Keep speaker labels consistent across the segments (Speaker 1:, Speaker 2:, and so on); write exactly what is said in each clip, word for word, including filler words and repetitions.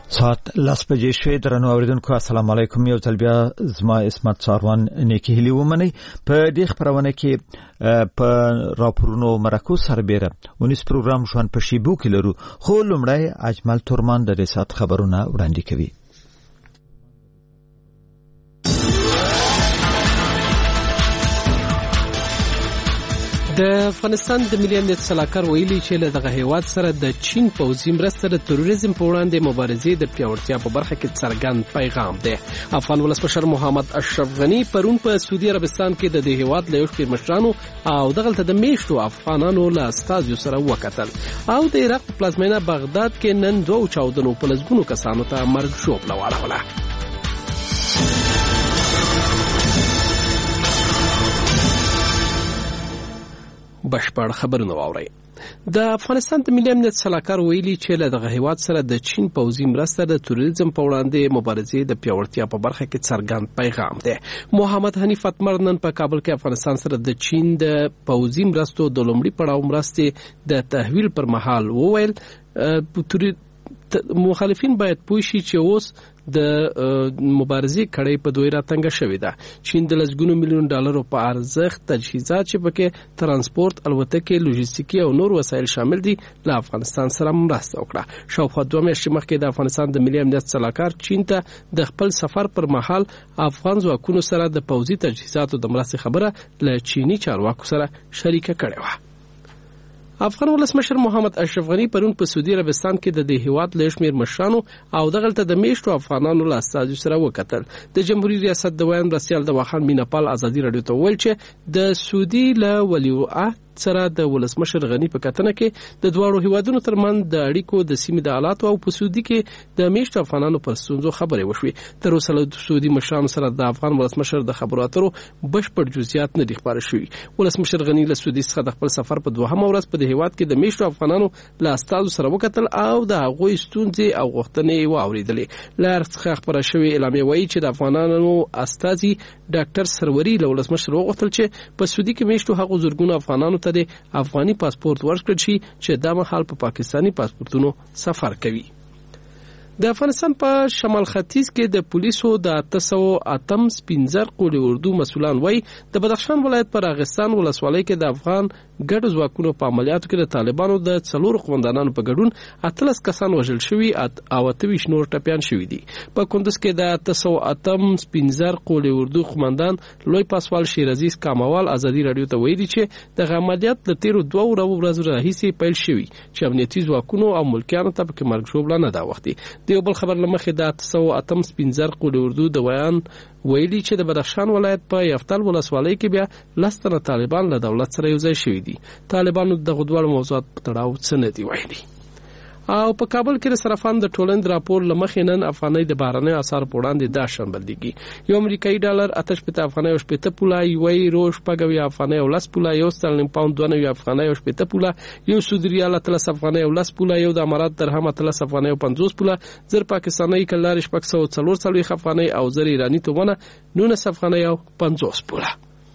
Speaker 1: ساعت لاس بجې شوې درنو اوریدونکو السلام علیکم یو ځل بیا زما اسمت څاروان نیکی هلی ومني په دې خبرونه کې په راپورونو مرکو سربېره ونیس پروګرام شوان په شیبو کې لرو خو لمړی اجمل تورمان د رسات خبرونه وړاندې کوي.
Speaker 2: د افغانستان د ملي امنیت سلاکار ویلي چې له دغه هیواد سره د چین پوځي مرسته د تروریزم په وړاندې مبارزې د پیاوړتیا په برخه کې څرګند پیغام دی. افغان ولسمشر محمد اشرف غنی پرون په سعودي عربستان کې د دې هیواد له یو شمېر مشرانو او دغلته د میشتو افغانانو له استازیو سره وکتل او د عراق په پلازمینه بغداد کې نن دوه چاودنو په لسګونو کسانو ته مرګ ژوبله واړوله. بشپړ خبرونه واورئ. د افغانستان د ملي امنیت سلاکار ویلي چې له دغه هیواد سره د چین پوځي مرسته د تروریزم په وړاندې مبارزې د پیاوړتیا په برخه کې څرګند پیغام دی. محمد حنیف اتمر نن په کابل کې افغانستان سره د چین د پوځي مرستو د لومړي پړاو مرستې د تحویل پر مهال وویل مخالفین باید پوه شي چې اوس د مبارزې کړۍ په دوی راتنګه شوې ده. چین د لسګونو میلیون ډالرو په ارزښت تجهیزات چې پکې ترانسپورت، الوتکې، لوجستیکي او نور وسایل شامل دي له افغانستان سره مرسته وکړه. شاوخوا دوه میاشتې مخکې د افغانستان د ملي امنیت سلاکار چین ته د خپل سفر پر مهال افغان ځواکونو سره د پوځي تجهیزاتو د مرستې خبره له چینی چارواکو سره شریکه کړې وه. افغان ولسمشر محمد اشرف غنی پرون په سعودي عربستان کې د دې هیواد له شمیر مشرانو او دغلته د میشتو افغانانو له استازیو سره وکتل. د جمهوریت ریاست د ویان مرستیال د واخان میناپال ازادي رادیو ته ویل چې د سعودي له ولیعهد سره د ولسمشر غنی په کتنه کې د دواړو هیوادونو ترمنځ د اړیکو د سیمې د حالات او په سعودي کې د میشتو افغانانو پر ستونزو خبرې وشوې. تر اوسه له سعودي مشرانو سره د افغان ولسمشر د خبرو اترو بشپړ جزئیات نه دي خبره شوي. ولسمشر غنی له سعودي څخه د خپل سفر په دوهمه ورځ په دې هیواد کې د میشتو افغانانو له استازو سره وکتل او د هغوی ستونزې او غوښتنې واوریدلې. له هر څخه خبره شوې اعلامیه وایي چې د افغانانو استازي ډاکټر سروري له ولسمشر وغوښتل چې په سعودي کې میشتو هغو زرګونو افغانانو ته د افغاني پاسپورت ورکړل شي چې دا مهال په پا پاکستاني پاسپورتونو سفر کوي. د افغانستان په شمال ختیځ کې د پولیسو د اته سوه اتم سپینزر قولي اردو مسؤلان وایي د بدخشان ولایت په راغستان ولسوالۍ کې د افغان ګډو ځواکونو په عملیاتو کې د طالبانو د څلورو قومندانانو په ګډون اتلس کسان وژل شوي او اته ویشت نور ټپیان شوي دي. په کندز کې د اته سوه اتم سپینزر قولي اردو قومندان لوی پاسوال شیر عزیز کاموال ازادي رادیو ته ویلي چې دغه عملیات د تیرو دوه ورځو راهیسې پیل شوي چې امنیتي ځواکونو او ملکیانو ته پکې مرګ ژوبله نه ده وختي. د یو بل خبر لمخې د اته سوه اتم سپینزر قولي اردو د ویان ویلي چې د بدخشان ولایت په یفتل ولسوالۍ کې بیا لس تنه طالبان له دولت سره یوځای شوي دي. طالبانو دغه دواړو موضوعات په تړاو څه نه دي ویلي. او په کابل کې د صرافان د ټولنې راپور لمخې نن افغانۍ د بهرنیو اسعارو په وړاندې دا شان بدلېږي. یو امریکایي ډالر اته شپېته افغانۍ او شپېته پوله، یو یورو شپږ اویا افغانۍ او لس پوله، یو سترلینګ پاوند دوه نوي افغانۍ او شپېته پوله، یو سعودي ریال اتلس افغانۍ او لس پوله، یو د امارات درهم اتلس افغانۍ او پنځوس پوله، زر پاکستاني کلدارې شپږ سوه څلور څلوېښت افغانۍ او زر ایراني تومنه نولس افغانۍ او پنځوس پوله.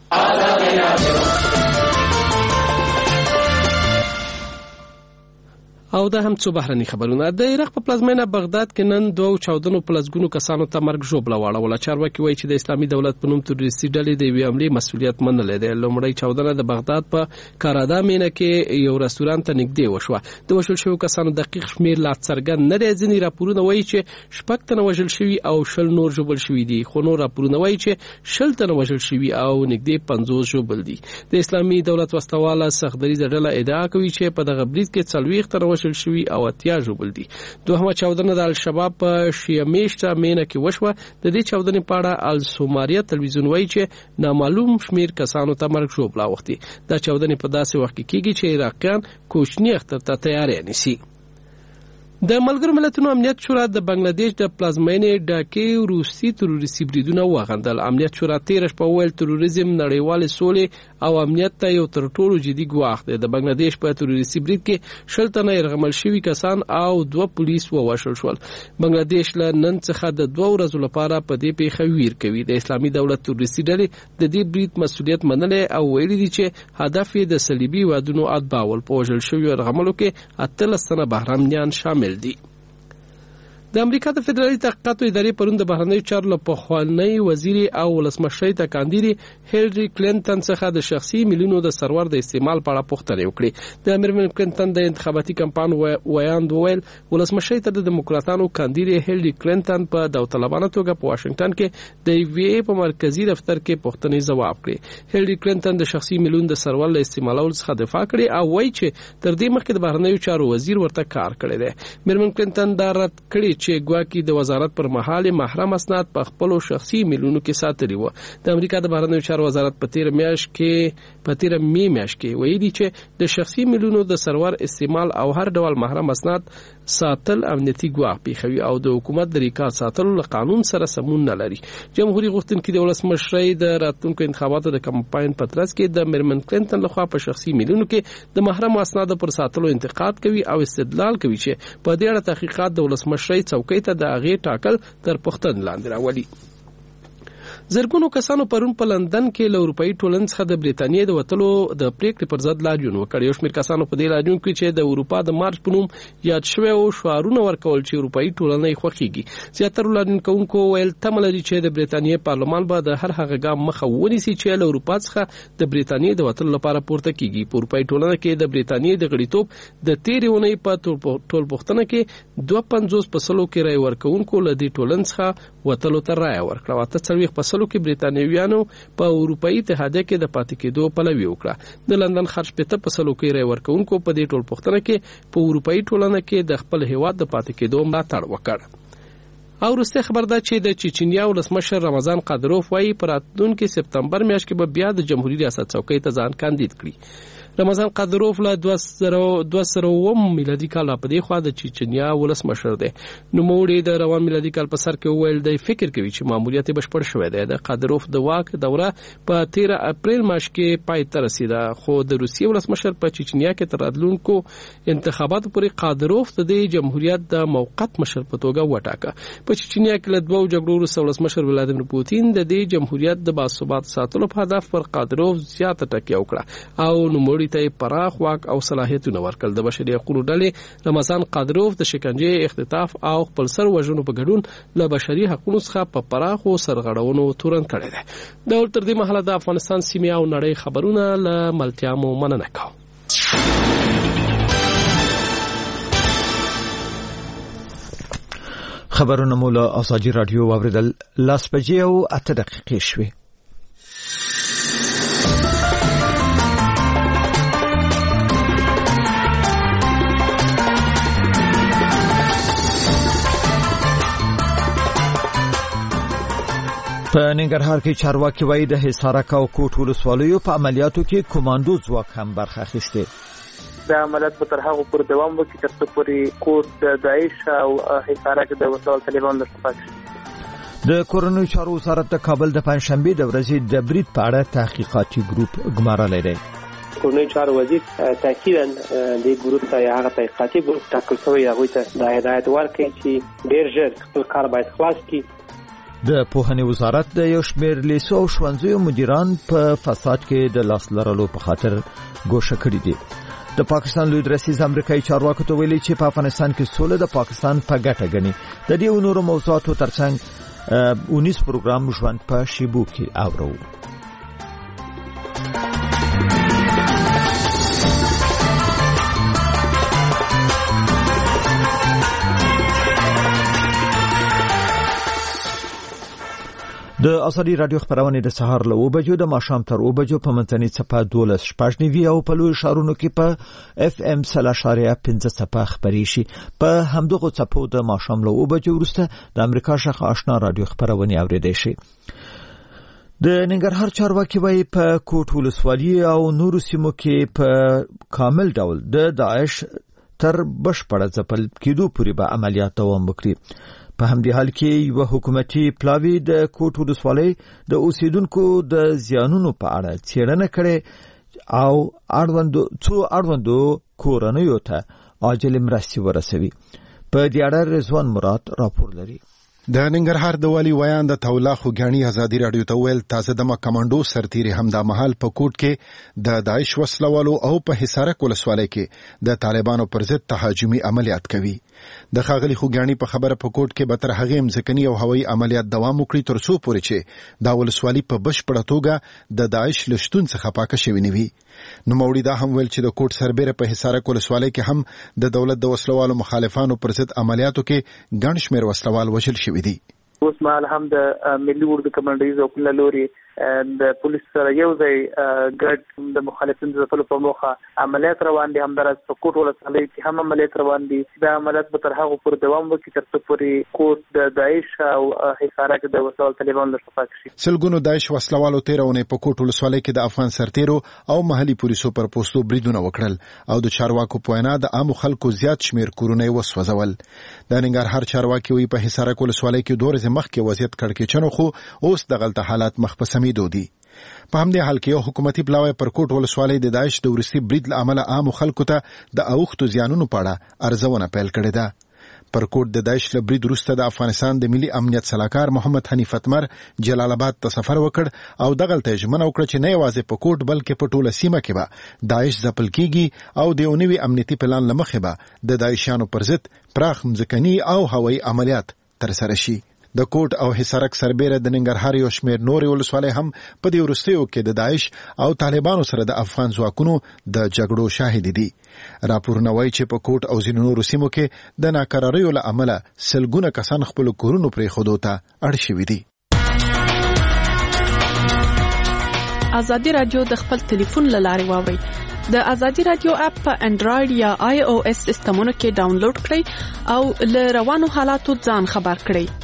Speaker 2: او دا هم څو بهرني خبرونه. د عراق په پلازمینه بغداد کې نن دوه چاودنو په لسګونو کسانو ته مرګ ژوبله واړوله. چارواکي وایي چې د اسلامي دولت په نوم تروریستي ډلې د یوې حملې مسؤلیت منلی دی. لومړی چاودنه د بغداد په کارادا مینه کې یو رستورانت ته نږدې وشوه. د وژل شویو کسانو دقیق شمېر لا څرګند نه دی. ځینې راپورونه وایي چې شپږ تنه وژل شوي او شل نور ژوبل شوي دي، خو نور راپورونه وایي چې شل تنه وژل شوي او نږدې پنځوس ژوبل دي. د اسلامي دولت وسلواله سختدریځه ډله ادعا کوي چې په دغه برید کې څلوېښت تنه شوي او اتیا ژوبل دي. دوهمه چاودنه د الشباب په شیعه میشته مینه کې وشوه. د دې چاودنې په اړه السوماریه تلویزیون وایي چې نامعلوم شمیر کسانو ته مرګ ژوبله اوښتې. دا چاودنې په داسې وخت کې کېږي چې عراقیان کوچني اختر ته تیاری نیسي. د ملګرو ملتونو امنیت شورا د بنگلاديش د پلازمینې ډاکې روسي تروریستي بریدونه وغندل. امنیت شورا تیر شپه ویل تروریزم نړیوال سولې او امنیت ته یو تر ټولو جدي ګواښ دی. د بنگلاديش په تروریستي برید کې شل تنه یرغمل شوي کسان او دوه پولیس ووژل شول. بنگلاديش له نن څخه د دوه ورځو لپاره په دې پیښه ویر کوي. د اسلامي دولت تروریستي ډلې د دې برید مسؤلیت منلی او ویلي دي چې هدف یې د صلیبي وادونو اتباع ول. په وژل شویو یرغملو کې اتلس تنه بهرمنیان شامل دي. د امریکا د فدرالي تحقیقاتو ادارې پرون د بهرنیو چارو له پخوانی وزیر او ولسمشر ته کاندیدي هیلری کلینټن څخه د شخصي میلیونو د سرور د استعمال په اړه پوښتنه وکړه. د امیر کلینټن د انتخاباتي کمپاین ویاند ویل ولسمشر ته د دموکراتانو کاندیدي هیلری کلینټن په داوطلبانه توګه په واشنگټن کې د وی ای په مرکزی دفتر کې پوښتنې ځواب کړي. هیلری کلینټن د شخصي میلیون د سرور له استعمالولو څخه دفاع کړې او وایي چې تر دې مخکې د بهرنیو چارو وزیر ورته کار کړی دی. میرمن کلینټن دا رد کړی چې ګواکې د وزارت پر مهال محرم اسناد په خپل شخصي میلیونو کې ساتلي و. د امریکا د بهرنیو چارو وزارت په تیر میاشت کې په تیر می میاشت کې ویلي چې د شخصي میلیونو د سرور استعمال او هر ډول محرم اسناد ساتل امنیتي ګواښ پیښوي او د حکومت د ریکارډ ساتلو له قانون سره سمون نه لري. جمهوریت غوښتونکي د ولسمشر د راتلونکو انتخاباتو د کمپاین په ترڅ کې د میرمن کلینټن لخوا په شخصي میلیونو کې د محرم اسناد پر ساتلو انتقاد کوي او استدلال کوي چې په دې اړه تحقیقات د ولسمشر څوکۍ ته د هغې ټاکل تر پوښتنې لاندې راولي. زرګونو کسانو پرون په لندن کې له اروپאי ټولنې څخه د بریتانیې د وټلو د پریکړې پر ضد لاریون وکړ. یو شمېر کسانو په دې لاریون کې چې د اروپا د مارچ په نوم یاد شوی او شعارونه ورکول چې اروپאי ټولنې خوښیږي. زیاتره لاریونکوونکو ویل تمه لري چې د بریتانیې پارلمان به د هر هغه ګام مخه ونیسي چې له اروپا څخه د بریتانیې د وټلو لپاره پورته کیږي. په اروپאי ټولنه کې د بریتانیې د غړیتوب د تیرې اونۍ په ټول پوښتنه کې دوه پنځوس په سلو کې رای ورکوونکو له دې ټولنې څخه وټلو ته رای ورکړه. اته څلوېښت په سلو کې بریتانویانو په اروپאי اتحادیه کې د پاتې کېدو پلوي وکړه. د لندن خرج پته په سلو کې رای ورکوونکو په دې ټول پوښتنه کې په اروپאי ټولنه کې د خپل هیواد د پاتې کېدو ملاتړ وکړ. او وروسته خبر ده چې د چچنیا ولسمشر رمضان قادروف وايي په راتلونکي سپتمبر میاشت کې به بیا د جمهوریت ریاست څوکۍ ته ځان کاندید کړي. رمضان قادروف له دوه زره اووه میلادي کال په دې خوا د چچنیا ولسمشر دی. نوموړي د روان میلادي کال په سر کې ویل دی فکر کوي چې ماموریت بشپړ شوی دی. د قادروف د واک دوره په تیر اپریل میاشت کې پای ته رسیده خو د روسیې ولسمشر په چچنیا کې تر راتلونکو انتخاباتو پورې قادروف د جمهوریت د موقت مشر په توګه وټاکه. په چچنیا کې له دوه جګړو وروسته ولسمشر ولادیمیر پوتین د دې جمهوریت د باثبات ساتلو په هدف پر قادروف زیاته ټکیه وکړه او نوموړي ته پراخ واک او صلاحیتونه ورکړل. د بشري حقوقو ډلې رمضان قادروف د شکنجې، اختطاف او خپلسر وژنو په ګډون له بشري حقوقو څخه په پراخو سرغړونو تورن کړی دی. د تر دې مهاله د افغانستان سیمې او نړۍ خبرونه له ملتیا مو مننه کوم.
Speaker 1: خبرونه مو له ازادي رادیو واوریدل. لاس بجې او اته دقیقې شوې. په ننګرهار کې چارواکي وایي د حصارک او کوټ ولسوالیو په عملیاتو کې کمانډو ځواک هم برخه اخیسته.
Speaker 3: د عملیات په تر هغه پورې دوام وکړي تر څو پورې کوټ د داعش او حصارک د وسوال طالبان درته
Speaker 1: د کورنیو چارو وزارت د کابل د پنځشنبه د ورځې د برید په اړه تحقیقاتي ګروپ ګمارلی دی.
Speaker 4: کورنیو چارو وزیر تاکیداً د ګروپ ته هغه تحقیقاتي ګروپ ټاکل شوی هغوی ته د هدایت ورکړي چې ډېر ژر خپل کار باید خلاص کړي.
Speaker 1: د پوهنې وزارت د یو شمېر لیسو او ښوونځیو مدیران په فساد کې د لاس لرلو په خاطر ګوښه کړي دي. د پاکستان لوی درسیز امریکایي چارواکو ته ویلي چې په افغانستان کې سوله د پاکستان په ګټه ګڼي. د دې نورو موضوعاتو ترڅنګ اونیس پروګرام ژوند په شیبو کې اورو. د ازادي رادیو خبرونه د سهار له اوه بجو د ماښام تر اوه بجو په منځنۍ څپه دولس شپږ نیوي او په لوی ښارونو کې په اف ام سل اشاریه پنځه څپه خبري شي. په همدغه څپو د ماښام له اوه بجو وروسته د امریکا شخه آشنا رادیو خبرونه اوریدای شي. د ننګرهار چارواکي وایي په کوټ ولسوالي او نورو سیمو کې په کامل ډول د داعش تر بشپړه ځپل کېدو پورې به عملیات دوام وکړي. په همدې حال کې یو حکومتي پلاوی د کوټ ولسوالۍ د اوسیدونکو د زیانونو په اړه څېړنه کړې او اړوندو څو اړوندو کورنیو ته عاجل مرستې ورسوي. په دې اړه رضوان مراد راپور لري.
Speaker 5: د ننګرهار د والي ویان د تولا خوګانی ازادي رادیو ته ویل تازه دمه کمانډو سرتیری همدا محل په کوټ کې د داعش وسلوالو او په حصارک ولسوالۍ کې د طالبانو پر ضد تهاجمي عملیات کوي. د خاغلی خوګانی په خبره په کوټ کې به تر هغه مځکني او هوایي عملیات دوام وکړي تر څو پورې چې دا ولسوالي په بشپړه توګه د داعش لشتون څخه پاکه شوی نه وي. نو موړي دا هم ویل چې د کوټ سربېره په حصارک ولسوالۍ کې هم د دولت د وسلوالو مخالفانو پر ضد عملیاتو کې ګڼ شمېر وسلوال وژل شوي دي.
Speaker 3: اوس مهال هم د ملي اردو کمانډوي ځواکونو لوري د پولیس سره یو ځای ګډ د مخالفینو د ځپلو په موخه عملیات روان دي. همداراز په کوټ ولسوالۍ کې هم عملیات روان دي. دا عملیات به تر هغه پورې دوام وکړي تر څو پورې کوټ د داعش او حصارک د وسلوال طالبانو له صفا شي.
Speaker 5: سلګونو داعش وسلوالو تیرونه په کوټ ولسوالۍ کې د افغان سرتیرو او محلي پولیسو پر پوسټو بریدونه وکړل او د چارواکو په وینا د عام خلکو زیات شمیر کورونه وسوځول. د ننګرهار چارواکي وی په حصارک ولسوالۍ کې دوه ورځې مخکې وضعیت کړکېچنو خو اوس د غلطه حالات مخ په سمیدو دي. په همدې حال کې یو حکومتي پلاوی پر کوټ ولسوالۍ د داعش د ورستي برید له امله عام خلکو ته د اوښتو زیانونو په اړه ارزونه پیل کړې ده. پر کوټ د داعش له برید وروسته د افغانستان د ملي امنیت سلاکار محمد حنیف اتمر جلال آباد ته سفر وکړ او دغلته ژمنه وکړه چې نه یوازې په کوټ بلکې په ټوله سیمه کې به داعش ځپل کیږي او د یو نوي امنیتي پلان له مخې به د داعشیانو پر ضد پراخ مځکني او هوایي عملیات ترسره شي. د کوټ او حصارک سربېره د ننګرهار یو شمېر نورې ولسوالۍ هم په دې وروستیو کې د داعش او طالبانو سره د افغان ځواکونو د جګړو شاهد دي. راپورونه وایي چې په کوټ او ځینو نورو سیمو کې د ناکراریو له امله سلګونه کسان خپل کورونو پرېښودو ته اړ شوي دي.
Speaker 6: ازادي رادیو د خپل ټلیفون له لارې واورئ. د ازادي رادیو اپ په انډراید یا آی او اس سیستمونو کې ډاونلوډ کړئ او له روانو حالاتو ځان خبر کړئ.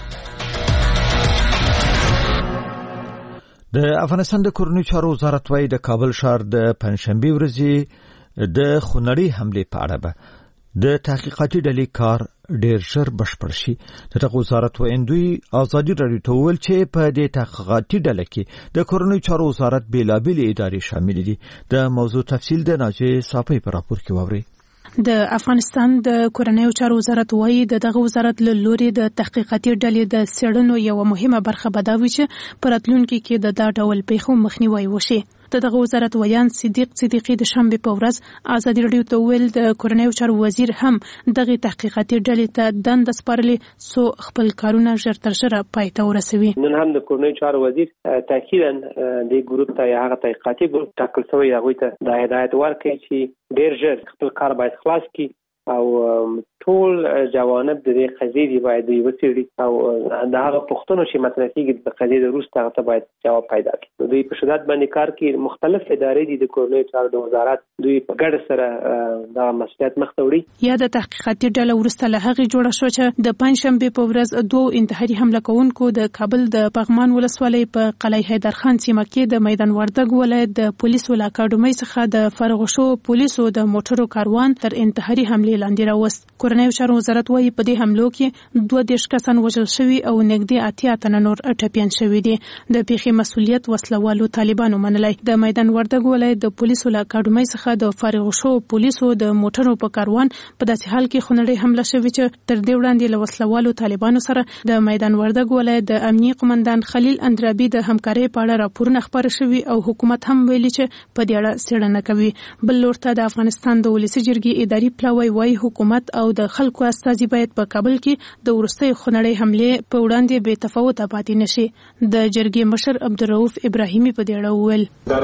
Speaker 1: د افغانستان د کورنیو چارو وزارت وايي د کابل ښار د پنځشنبه ورځې د خونړۍ حملې په اړه به د تحقیقاتي ډلې کار ډیر ژر بشپړ شي. دغه وزارت ویندوی ازادي رادیو ته ویل چې په دې تحقیقاتي ډله کې د کورنیو چارو وزارت بیلابېل ادارې شامل دي. د موضوع تفصیل د ناجیه صافی په راپور کې واوري.
Speaker 7: د افغانستان د کورنیو چارو وزارت وايي د دغه وزارت له لوري د تحقیقاتي ډلې د څېړنو یو مهمه برخه بداوي چې په راتلونکي کې د دا ډول پیښو مخنیوي وشي. د دغه وزارت ویان صدیق صدیقی د شنبه په ورځ ازادي رادیو ته ویل د کورنیو چارو وزیر هم دغه تحقیقاتي ډلې ته دند سپارلې سو خپل کارونه ژر تر ژره پای ته ورسوي.
Speaker 4: نن هم د کورنیو چارو وزیر تاکیدا د ګروپ ته هغه تحقیقاتي ګروپ ټاکل شوی هغه ته د هدایت ورکړي چې ډیر ژر خپل کار باید خلاص کړي او ټول جوانب د دې قضیې دی باید وڅېړي او دا هغه پوښتنه چې مطرح کیږي د قضیې د وروسته هغه ته باید جواب پیدا کړي. دوی په شدت باندې کار کوي. مختلف ادارې دي د کورنیو چارو د وزارت دوی په ګډه سره دا مسؤلیت مخ ته وړي.
Speaker 7: یا د تحقیقاتي ډله وروسته له هغې جوړه شو چې د پنځشنبه په ورځ دوه انتحاري حمله کوونکو د کابل د پغمان ولسوالۍ په قلعه حیدرخان سیمه کې د میدان وردګ ولایت د پولیسو له اکاډمۍ څخه د فارغ شو پولیسو د موټرو کاروان تر انتحاري حملې لاندې راوست. کورنیو چارو وزارت وايي په دې حملو کې دوه دیرش کسان وژل شوي او نږدې اتیا تنه نور ټپیان شوي دي. د پیښې مسؤلیت وسلوالو طالبانو منلی. د میدان وردګ ولایت د پولیسو له اکاډمۍ څخه د فارغ شو پولیسو د موټرو په کاروان په داسې حال کې خونړۍ حمله شوې چې تر دې وړاندې له وسلوالو طالبانو سره د میدان وردګ ولایت د امنیي قومندان خلیل اندرابي د همکارۍ په اړه راپورونه خپاره شوي او حکومت هم ویلي چې په دې اړه څېړنه کوي. بل لور ته د افغانستان د ولسي جرګې اداري پلاوی وايي حکومت او د خلکو استازي باید په کابل کې د وروستۍ خونړۍ حملې په وړاندې بې تفاوته پاتې نشي. د جرګې مشر عبدالرؤف ابراهیمي په دې اړه وویل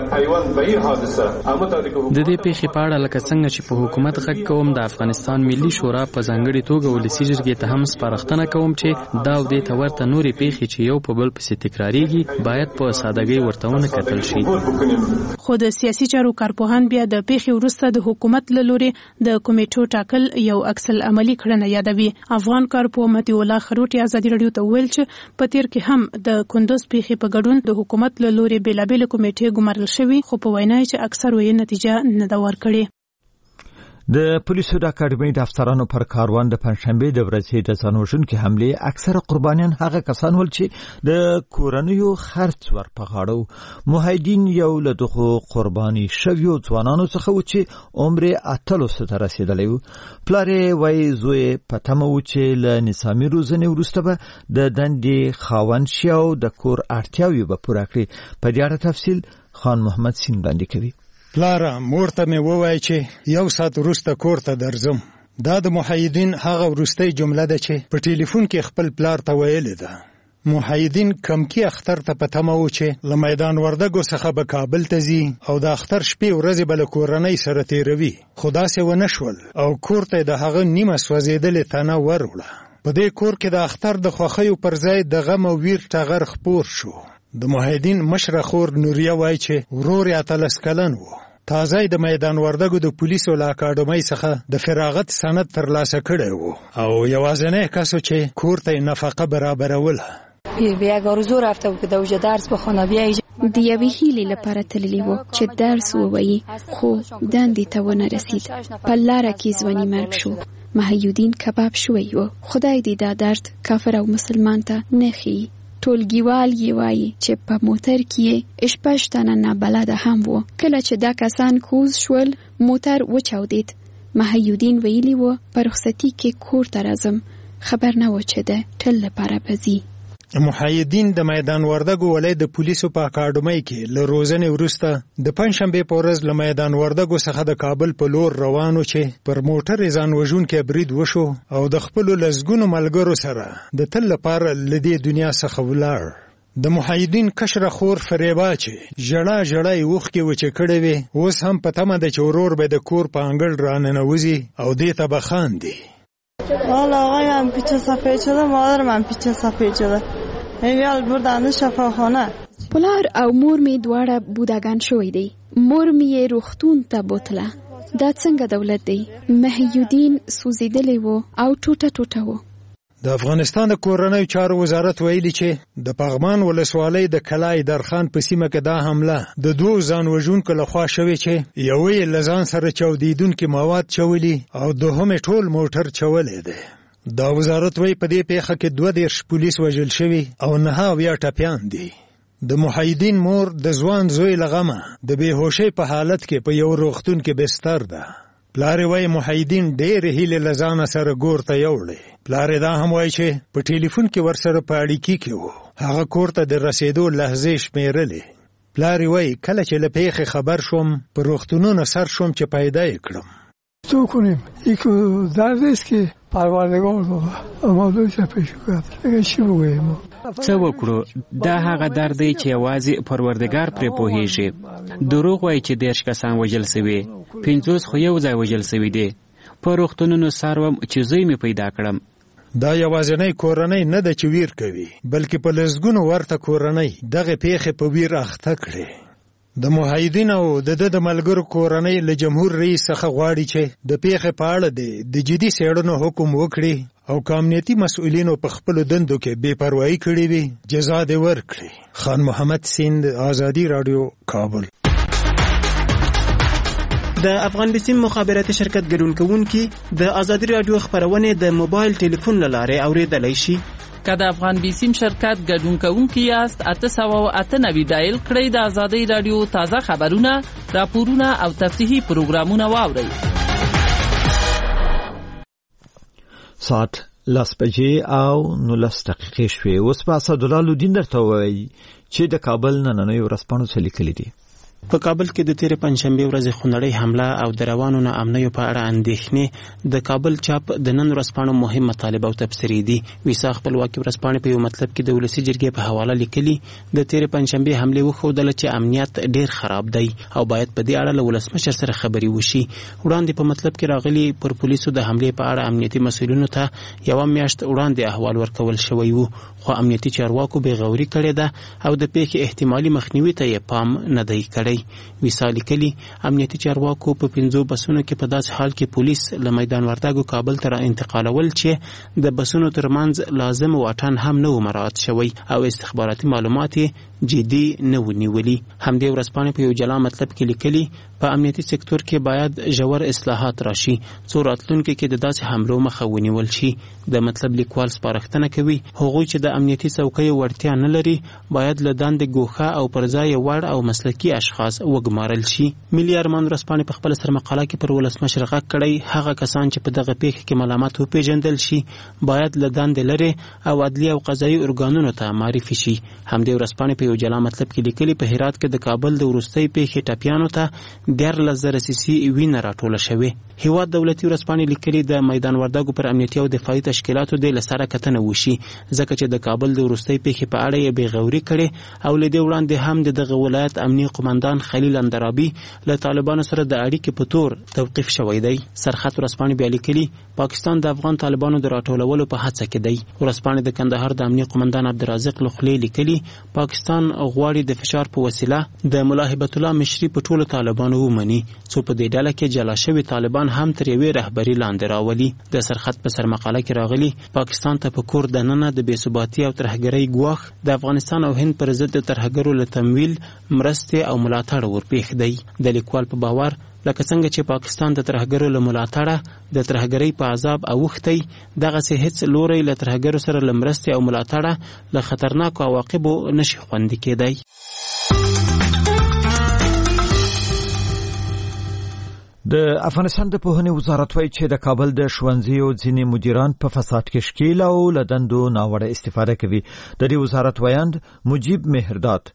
Speaker 8: د دې پیښې په اړه لکه څنګه چې په حکومت غږ کوم د افغانستان ملي شورا په ځانګړې توګه ولسي جرګې ته هم سپارښتنه کوم چې دا او دې ته ورته نورې پیښې چې یو په بل پسې تکراریږي باید په سادهګۍ ورته ونه کتل شي.
Speaker 7: خو د سیاسي چارو کارپوهان بیا د پیښې وروسته د حکومت له لوري د کمیټو ټاکل یو عکس العملي کړنه یادوي. افغان کارپوه مطیع الله خروټي ازادي رادیو ته ویل چې په تیر کې هم د کندوز پیښې په ګډون د حکومت له لوري بیلابېل کمیټې ګمارل شوي خو په وینا چې اکثر یې نتیجه نه ده ورکړې.
Speaker 1: د پولیسو د اکاډمۍ د افسرانو پر کاروان د پنځشنبه د ورځې د ځانوژونکو حمله اکثره قربانیان هغه کسان ول چې د کورنیو خرڅ ور په غاړو. موحدین یو له دغه قرباني شویو ځوانانو څخه و چې عمر اتلس ته رسیدلی و. پلار وای زوی پتمه و چې له نظامي روزنې وروسته به د دندې خاوند شي او د کور اړتیاوې به پوره کړي. په دې اړه تفصیل خان محمد سین وړاندې کوي.
Speaker 9: پلاره مور ته مې ووایي چې یو ساعت وروسته کور ته درځم. دا د محیدین هغه وروستۍ جمله ده چې په ټلیفون کې خپل پلار ته ویلې ده. محیدین کمکی اختر ته په تمه و چې له میدان وردګو څخه به کابل ته ځي او د اختر شپې ورځې به له کورنۍ سره تېروي، خو داسې ونه شول او کور ته د هغه نیمه سوځېدلې تنه وروړه. په دې کور کې د اختر د خوښیو پر ځای د غم او ویر ټغر خپور شو. د محیدین مشره خور نوریه وایي چې ورور یې اتلس کلن و. تازه د میدان وردګو د پولیسو له اکاډمۍ څخه د فراغت سند ترلاسه کړی و او یوازینی کس و چې کور ته نفقه برابروله.
Speaker 10: بیا ګورزو رفته و که د وجه درس بخونه بیا
Speaker 11: د یوې هیلې لپاره تللی و چې درس ووایي، خو دندې ته ونه رسید. په لاره کې ځواني مرګ شو. محیدین کباب شوی و. خدای دې دا درد کافر او مسلمان ته نه ښیي. ټولګیوال یې وایي چې په موټر کې شپږ تنه نابلده هم و. کله چې دا کسان کوز شول موټر وچاودید. محیدین ویلي و په رخصتي کې کور ته راځم، خبر نه و چې ده تل لپاره به ځي.
Speaker 9: محیدین د میدان وردګو ولایت د پولیسو په اکاډمۍ کې له روزنې وروسته د پنځشنبې په ورځ له میدان وردګو څخه د کابل په لور روانو چې پر موټر یې ځان وژونکی برید وشو او د خپلو لسګونو ملګرو سره د تل لپاره له دې دنیا څخه ولاړ. د محیدین کشره خور فریبا چې ژړا ژړا یې اوښکې وچې کړې وې، اوس هم په تمه ده چې ورور به د کور په انګړ راننوځي او دې ته به خاندي.
Speaker 12: والا آقایم پیچه سفید شده، مادرم هم پیچه سفید شده. ایویال بردن شفاخانه.
Speaker 11: پلار او مور می دواړه بوداګان شوی دی. مور می روغتون ته بوتله. دا څنګه دولت دی؟ محیدین سوزیدلی و او ټوټه ټوټه و.
Speaker 9: د افغانستان د کورنیو چارو وزارت ویلي چې د پغمان ولسوالۍ د کلای درخان په سیمه کې دا حمله د دوه ځان وژونکو لخوا شوې چې یو یې له ځان سره چاودیدونکي مواد چولي او دوهم ټول موټر چولی دی. دا وزارت وایي په دې پیښه کې دوه دېرش پولیس وژل شوي او نهه اویا ټپیان دي. د محیدین مور د ځوان زوی له غمه د بېهوشۍ په حالت کې په یو روغتون کې بستر ده. پلار یې وایي محیدین ډېرې هیلې له ځانه سره ګور ته یوړې. پلار یې دا هم وایي چې په ټلیفون کې ورسره په اړیکې کې و. هغه کور ته د رسېدو لحظې شمېرلې. پلار یې وایي کله چې له پیښې خبر شوم په روغتونونو سر شوم چې پیدا یې کړم.
Speaker 13: تو کنیم یک درد است که پروردگار داده اما دوی ته پیش کرد. اگه چی بگوییم؟
Speaker 14: څه وکړو؟ دا هغه درد دی چې یوازې پروردګار پرې پوهیږي. دروغ وایي چې دېرش کسان وژل سوي، پنځوس خو یو ځای وژل سوي دي. په روغتونونو سروم چې زوی مې پیدا کړم.
Speaker 9: دا یوازینی کورنۍ نه ده چې ویر کوي، بلکې په لسګونو ورته کورنۍ دغه پیښې په ویر اخته کړي. د محیدین او د د ملګرو کورنۍ له جمهور رئیس څخه غواړي چې د پیښې په اړه د جدي څېړنو حکم وکړي او که امنیتي مسؤلینو په خپلو دندو کې بې پروایي کړې وي جزا دې ورکړي. خان محمد سیند، آزادي راډیو، کابل.
Speaker 15: د افغان بسیم مخابراتي شرکت ګډون کوونکي د آزادي راډیو خبرونه د موبایل ټلیفون له لارې اوریدلای شي.
Speaker 16: که د افغان بسیم شرکت ګډون کوونکي یاست اته سوه اته نوي ډایل کړئ د آزادي راډیو تازه خبرونه، راپورونه او تفصیلي پروګرامونه واورئ.
Speaker 1: ساعت لس بجې او نولس دقیقې شوې. اوس په اسدالله لودین درته ووایي چې د کابل نننۍ ورځپاڼو څه لیکلي دي.
Speaker 15: په کابل کې د تیرې پنځشنبې ورځې خونړۍ حمله او د روانو ناامنیو په اړه اندېښنې د کابل چاپ د نن ورځپاڼو مهم مطالب او تبصرې دي. ویسا خپلواکي ورځپاڼې په یو مطلب کې د ولسي جرګې په حواله لیکلي د تیرې پنځشنبې حملې وښودله چې امنیت ډېر خراب دی او باید په دې اړه له ولسمشر سره خبرې وشي. وړاندې په مطلب کې راغلي پر پولیسو د حملې په اړه امنیتي مسؤلینو ته یوه میاشت وړاندې احوال ورکول شوی و، خو امنیتي چارواکو بېغوري کړې ده او د پیښې احتمالي مخنیوي ته یې پام نه دی کړی. ویسا لیکلي امنیتي چارواکو په پنځو بسونو کې په داسې حال کې پولیس له میدان وردګو کابل ته را انتقالول چې د بسونو ترمنځ لازم واټن هم نه و مراعات شوی او استخباراتي معلومات جدي نه ونیولي. همدې ورځپاڼې په یو جلا مطلب کې لیکلي په امنیتي سکتور کې باید ژور اصلاحات راشي څو راتلونکي کې د داسې حملو مخه ونیول شي. د مطلب لیکوال سپارښتنه کوي هغوی چې د امنیتي څوکیو وړتیا نه لري باید له دندې ګوښه او پر ځای وړ او مسلکي اشخاص وګمارل شي. ملي ارمان ورځپاڼې په خپل سرمقاله کې پر ولسمشر غږ کړی هغه کسان چې په دغه پیښه کې ملامت وپېژندل شي باید له دندې لرې او عدلي او قضایي ارګانونو ته معرفي شي. همدې ورځپاڼې په یو جلا مطلب کې لیکلي په هرات کې د کابل د وروستۍ پیښې ټپیانو ته دیارلس زره سیسي وینه راټوله شوې. هیواد دولتي ورځپاڼې لیکلي د میدان وردګو پر امنیتي او دفاعي تشکیلاتو د لسره کتنه وشي ځکه چې د کابل د وروستۍ پیښې په اړه یې بېغوري کړې او له دې وړاندې هم د دغه ولایت امنیي قماندان خلیل اندرابي له طالبانو سره د اړیکې په تور توقیف شوی دی. سرخط ورځپاڼې بیا لیکلي پاکستان د افغان طالبانو د راټولولو په هڅه کې دی. ورځپاڼې د کندهار د امنیي قماندان عبدالرزاق لخلې لیکلي پاکستان غواړي د فشار په وسیله د ملا هیبت الله مشري په ټولو طالبانو ومني څو په دې ډله کې جلا شوي طالبان هم تر یوې رهبري لاندې راولي. د سرخط په سرمقاله کې راغلي پاکستان ته په کور دننه د بې ثباتي او ترهګرۍ ګواښ د افغانستان او هند پر ضد د ترهګرو له تمویل مرستې او ملاتړ ورپېښ دی. د لیکوال په باور لکه څنګه چې پاکستان د ترهګرو له ملاتړه د ترهګرۍ په عذاب اوښتی دغسې هیڅ لوری له ترهګرو سره له مرستې او ملاتړه له خطرناکو عواقبو نشي خوندي کېدی.
Speaker 1: د افغانستان د پوهنې وزارت وايي چې د کابل د ښوونځیو ځینې مدیران په فساد کې ښکیل او له دندو ناوړه استفاده کوي. د دې وزارت ویاند مجیب مهرداد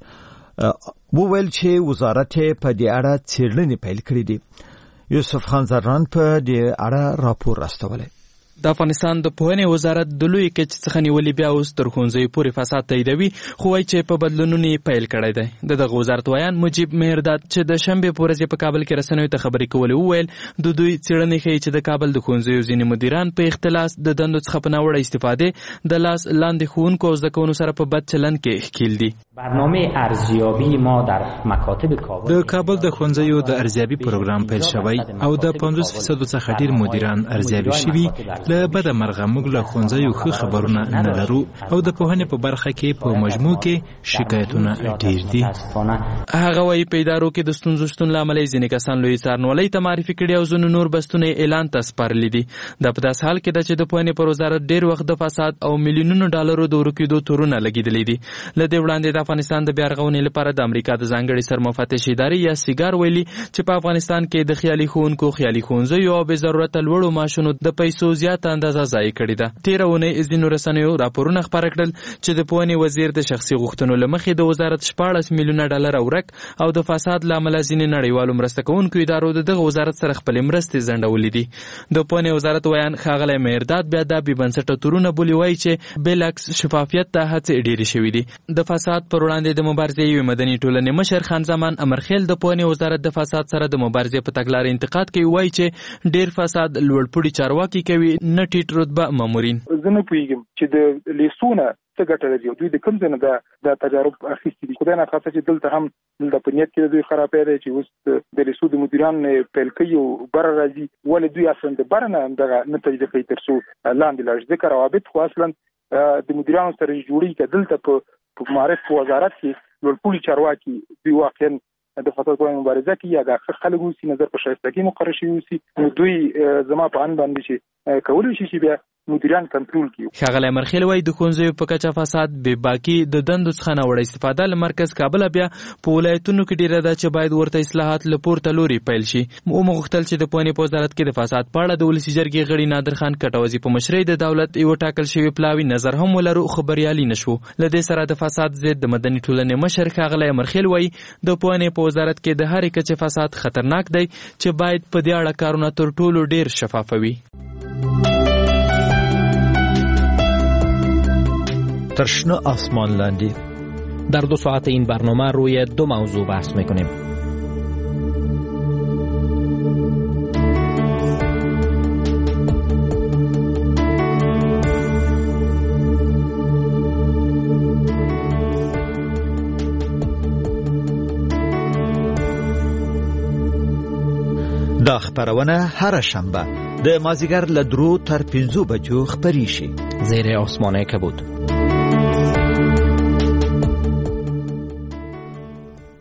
Speaker 1: وویل چې وزارت په دې اړه څېړنې پیل کړې دي. یوسف خان زران په دې اړه راپور راستولی.
Speaker 17: د افغانستان د پوهنې وزارت د لوی کچ څخه نیولې بیا اوس تر ښوونځیو پورې فساد تاییدوي خو وایي چې په بدلونونو یې پیل کړی دی. د دغه وزارت ویان مجیب مهرداد چې د شنبې په ورځ په کابل کې رسنیو ته خبرې کولې وویل د دوی څېړنې ښیي چې د کابل د ښوونځیو ځینې مدیران په اختلاس د دندو څخه په ناوړه استفادې د لاس لاندې ښوونکو او زده کوونکو سره په بد چلند کې ښکیل دي.
Speaker 18: برنامه ارزیابی ما در مکاتب کابل
Speaker 19: د کابل د ښوونځیو د ارزیابي پروګرام پیل شوی او د پنځوس فیصد څخه ډیر مدیران ارزیابي شوي. له بده مرغه موږ له ښوونځیو ښه خبرونه نه لرو او د پوهنې په برخه کې په مجموع کې شکایتونه ډیر دي.
Speaker 17: هغه وايي په ادارو کې د ستونزو شتون له امله ځینې کسان لوی څارنوالۍ ته معرفي کړي او ځینې نور بستونه اعلان ته سپارلي دي. دا په داسې حال کې ده چې د پوهنې پر وزارت ډیر وخت د فساد او میلیونونو ډالرو د ورکېدو تورونه لګېدلي دي. له دې وړاندې د افغانستان د بیا رغونې لپاره د امریکا د ځانګړي سرمفتش ادارې یا سیګار ویلي چې په افغانستان کې د خیالي ښوونکو خیالي ښوونځیو او بې ضرورته لوړو معاشونو د پیسو زیاته اندازه ضایع کړې ده. تېره اونۍ ځینو رسنیو راپورونه خپاره کړل چې د پوهنې وزیر د شخصي غوښتنو له مخې د وزارت شپاړس میلیونه ډالر ورک او د فساد له امله ځینې نړیوالو مرسته کوونکو ادارو د دغه وزارت سره خپلې مرستې ځنډولې دي. د پوهنې وزارت ویان ښاغلی مهرداد بیا دا بې بنسټه تورونه بولي وایي چې بالعکس شفافیت ته هڅې ډېرې شوي دي. د فساد پر وړاندې د مبارزې یوې مدني ټولنې مشر خان زمان امرخیل د پوهنې وزارت د فساد سره د مبارزې په تګلارې انتقاد کوي. وایي چې ډېر فساد لوړپوړي چارواکي کوي نه ټیټ رتبه مامورین.
Speaker 20: زه نه پوهېږم چې د لیسونه څه ګټه لري او دوی د کوم ځای نه دا تجارب اخیستي دي. خدای ناخواسته چې دلته هم دلته په نیت کې د دوی خرابی دی چې اوس د لیسو د مدیران پیل کوي او بره راځي ولې دوی اصلا د بره نه دغه نه تجزیه کوي تر څو لاندې لاړ شي. ځکه روابط خو اصلا د مدیرانو سره جوړېږي که دلته په معارف په وزارت کې لوړپوړي چارواکي دوی واقعا د فساد پر مبارزه کې یا د خلک اوسي نظر په شایستګي مقرر شوي اوسي نو دوی زما په ان باندې چې کولی شي چې بیا مدیران کنټرول کړي.
Speaker 17: ښاغلی مرخیل وایي د ښوونځیو په کچه فساد بې باکي د دندو څخه ناوړه استفاده له مرکز کابل بیا په ولایتونو کې ډیره ده چې باید ورته اصلاحات له پورته لوري پیل شي. ومغوښتل چې د پوهنې په وزارت کې د فساد په اړه د ولسي جرګې غړي نادر خان کټوزي په مشرۍ د دولت یو ټاکل شوی پلاوي نظر هم ولرو خو بریالي نشو. له دې سره د فساد ضد د مدني ټولنې مشر ښاغلی مرخیل وایي د پوهنې په وزارت کې د هرې کچې فساد خطرناک دی چې باید په دې اړه کارونه تر ټولو ډیر شفاف وي.
Speaker 1: ترشنه آسمان لاندی.
Speaker 18: در دو ساعت این برنامه روی دو موضوع بحث میکنیم.
Speaker 1: دا خبرونه هر شنبه د مازیګر له درو تر پنځو بجو خبري شي.
Speaker 18: زیر آسمانه کبود.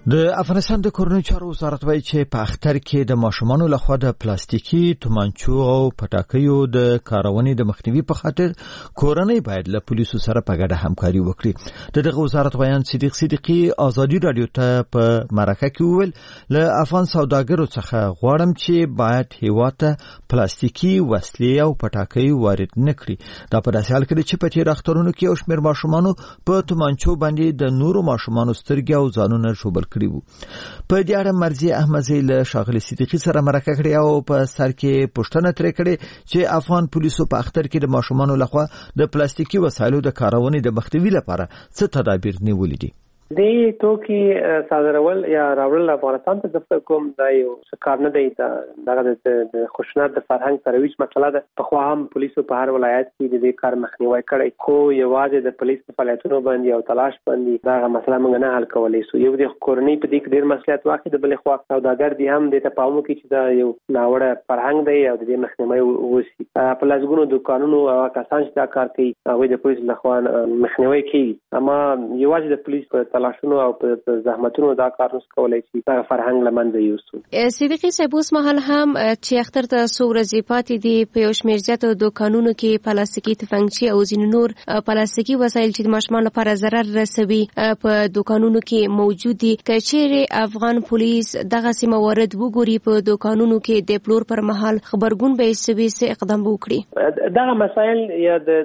Speaker 1: د افغانستان د کورنیو چارو وزارت وایي چې په اختر کې د ماشومانو لخوا د پلاستیکي تومانچو او پټاکیو د کارونې د مخنیوي په خاطر کورنۍ باید له پولیسو سره په ګډه همکاري وکړي. د دغه وزارت ویان صدیق صدیقي ازادي رادیو ته په مرکه کې وویل له افغان سوداګرو څخه غواړم چې باید هیواد ته پلاستیکي وسلې او پټاکي وارد نه کړي. دا په داسې حال کې چې په تیر اخترونو کې یو شمېر ماشومانو په تومانچو باندې د نورو ماشومانو سترګې او ځانونه شوبل کړي وو. په دې اړه مرزي احمدزی له شاغلي صدیقي سره مرکه کړې او په سر کې پوښتنه ترې کړې چې افغان پولیسو په اختر کې د ماشومانو لخوا د پلاستیکي وسایلو د کارونې د مخنیوي لپاره څه تدابیر نیولي دي.
Speaker 4: د توکي صادرول یا راوړل افغانستان ته د کوم د یو کار نه دی دغه د خوشنات د فرهنګ ترویج مسله ده. په خو هم پولیسو په هر ولایت کې د دې کار مخنیوي کړی، خو یوازې د پولیس په فعالیتونو باندې او تلاش باندې دغه مسله موږ نه حل کولای سو. یو د کورنۍ په دې کې ډېر مسئولیت واخلي، د بلې خوا سوداګر دي هم د تفاهم کې چې دا یو ناوړه فرهنګ دی او د دې مخنیوي وشي. په لږونو دکانونو او کسان چې دا کار کوي هغه د پولیس لخوا مخنیوي کوي، اما یوازې د پولیس په تلاشونو او په زحمتونو دا کار نس کولای شي دا فرهنګ لمنځه یوسو.
Speaker 21: صدیقي صاحب اوس مهال هم چې اختر ته څو ورځې پاتې دي په یو شمېر زیاتو دوکانونو کې پلاستیکي تفنګچي او ځینې نور پلاستیکي وسایل چې د ماشومانو لپاره ضرر رسوي په دوکانونو کې موجود دي. که چیرې افغان پولیس دغه سیمه موارد وګوري په دوکانونو کې د پلور پر مهال خبرګون به سوي څه اقدام وکړي؟
Speaker 4: دغه مسایل یا د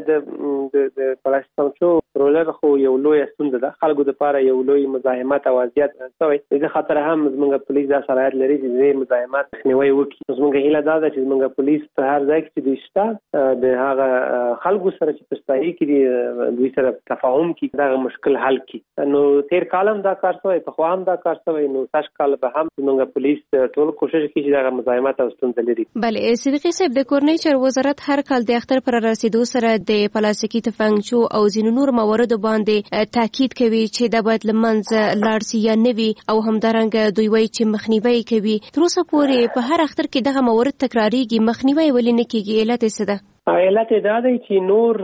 Speaker 4: د پلاستیکي رولر خو یو لوی ستونزه ده، خلکو لپاره یو لوی مزاحمت او اذیت شوی. دغه خاطر هم زموږ پولیس دا صلاحیت لري چې د مزاحمت مخنیوي وکړي. زموږ هیله دا ده چې زموږ پولیس په هر ځای کې د شته د هغه خلکو سره چې پښتایي کې دوی سره تفاهم کې دا مشکل حل کړي. نو تیر کالم دا کار شوی، په خو هم دا کار شوی، نو تاسو کال به هم زموږ پولیس ټول کوشش کوي چې دا مزاحمت او ستونزه لري.
Speaker 21: بله صدیقي صاحب د کورنۍ چارو وزارت هر کال د اختر پر رسیدو سره د پلاستیکي تفنګچو او ځینو نور موادو باندې تاکید کوي چې دا باید لمنځه لاړ شي یا نوي او همدارنګه دوی وایي چې مخنیوي کوي. تر اوسه پورې په هر اختر کې دغه موارد تکراریږي، مخنیوي ولې نه کیږي؟ علت څه ده؟
Speaker 4: علت دا دی چې نور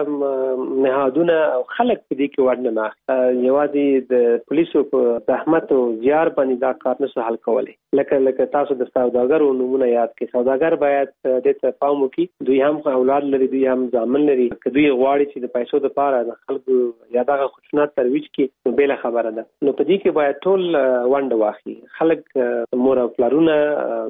Speaker 4: نهادونه او خلک په دې کې ورننه یوازې د پولیسو په زحمت او زیار باندې دا کار نشي حل کولی. لکه لکه تاسو د سوداګرو نمونه یاد کړئ، سوداګر باید د ته پام وکړي، دوی هم اولاد لري، دوی هم ځامن لري، که دوی غواړي چې د پیسو لپاره د خلکو یا دغه خشونت ترویج کړي نو بل خبره ده. نو په دې کې باید ټول ونډه واخلي، خلک مور او پلرونه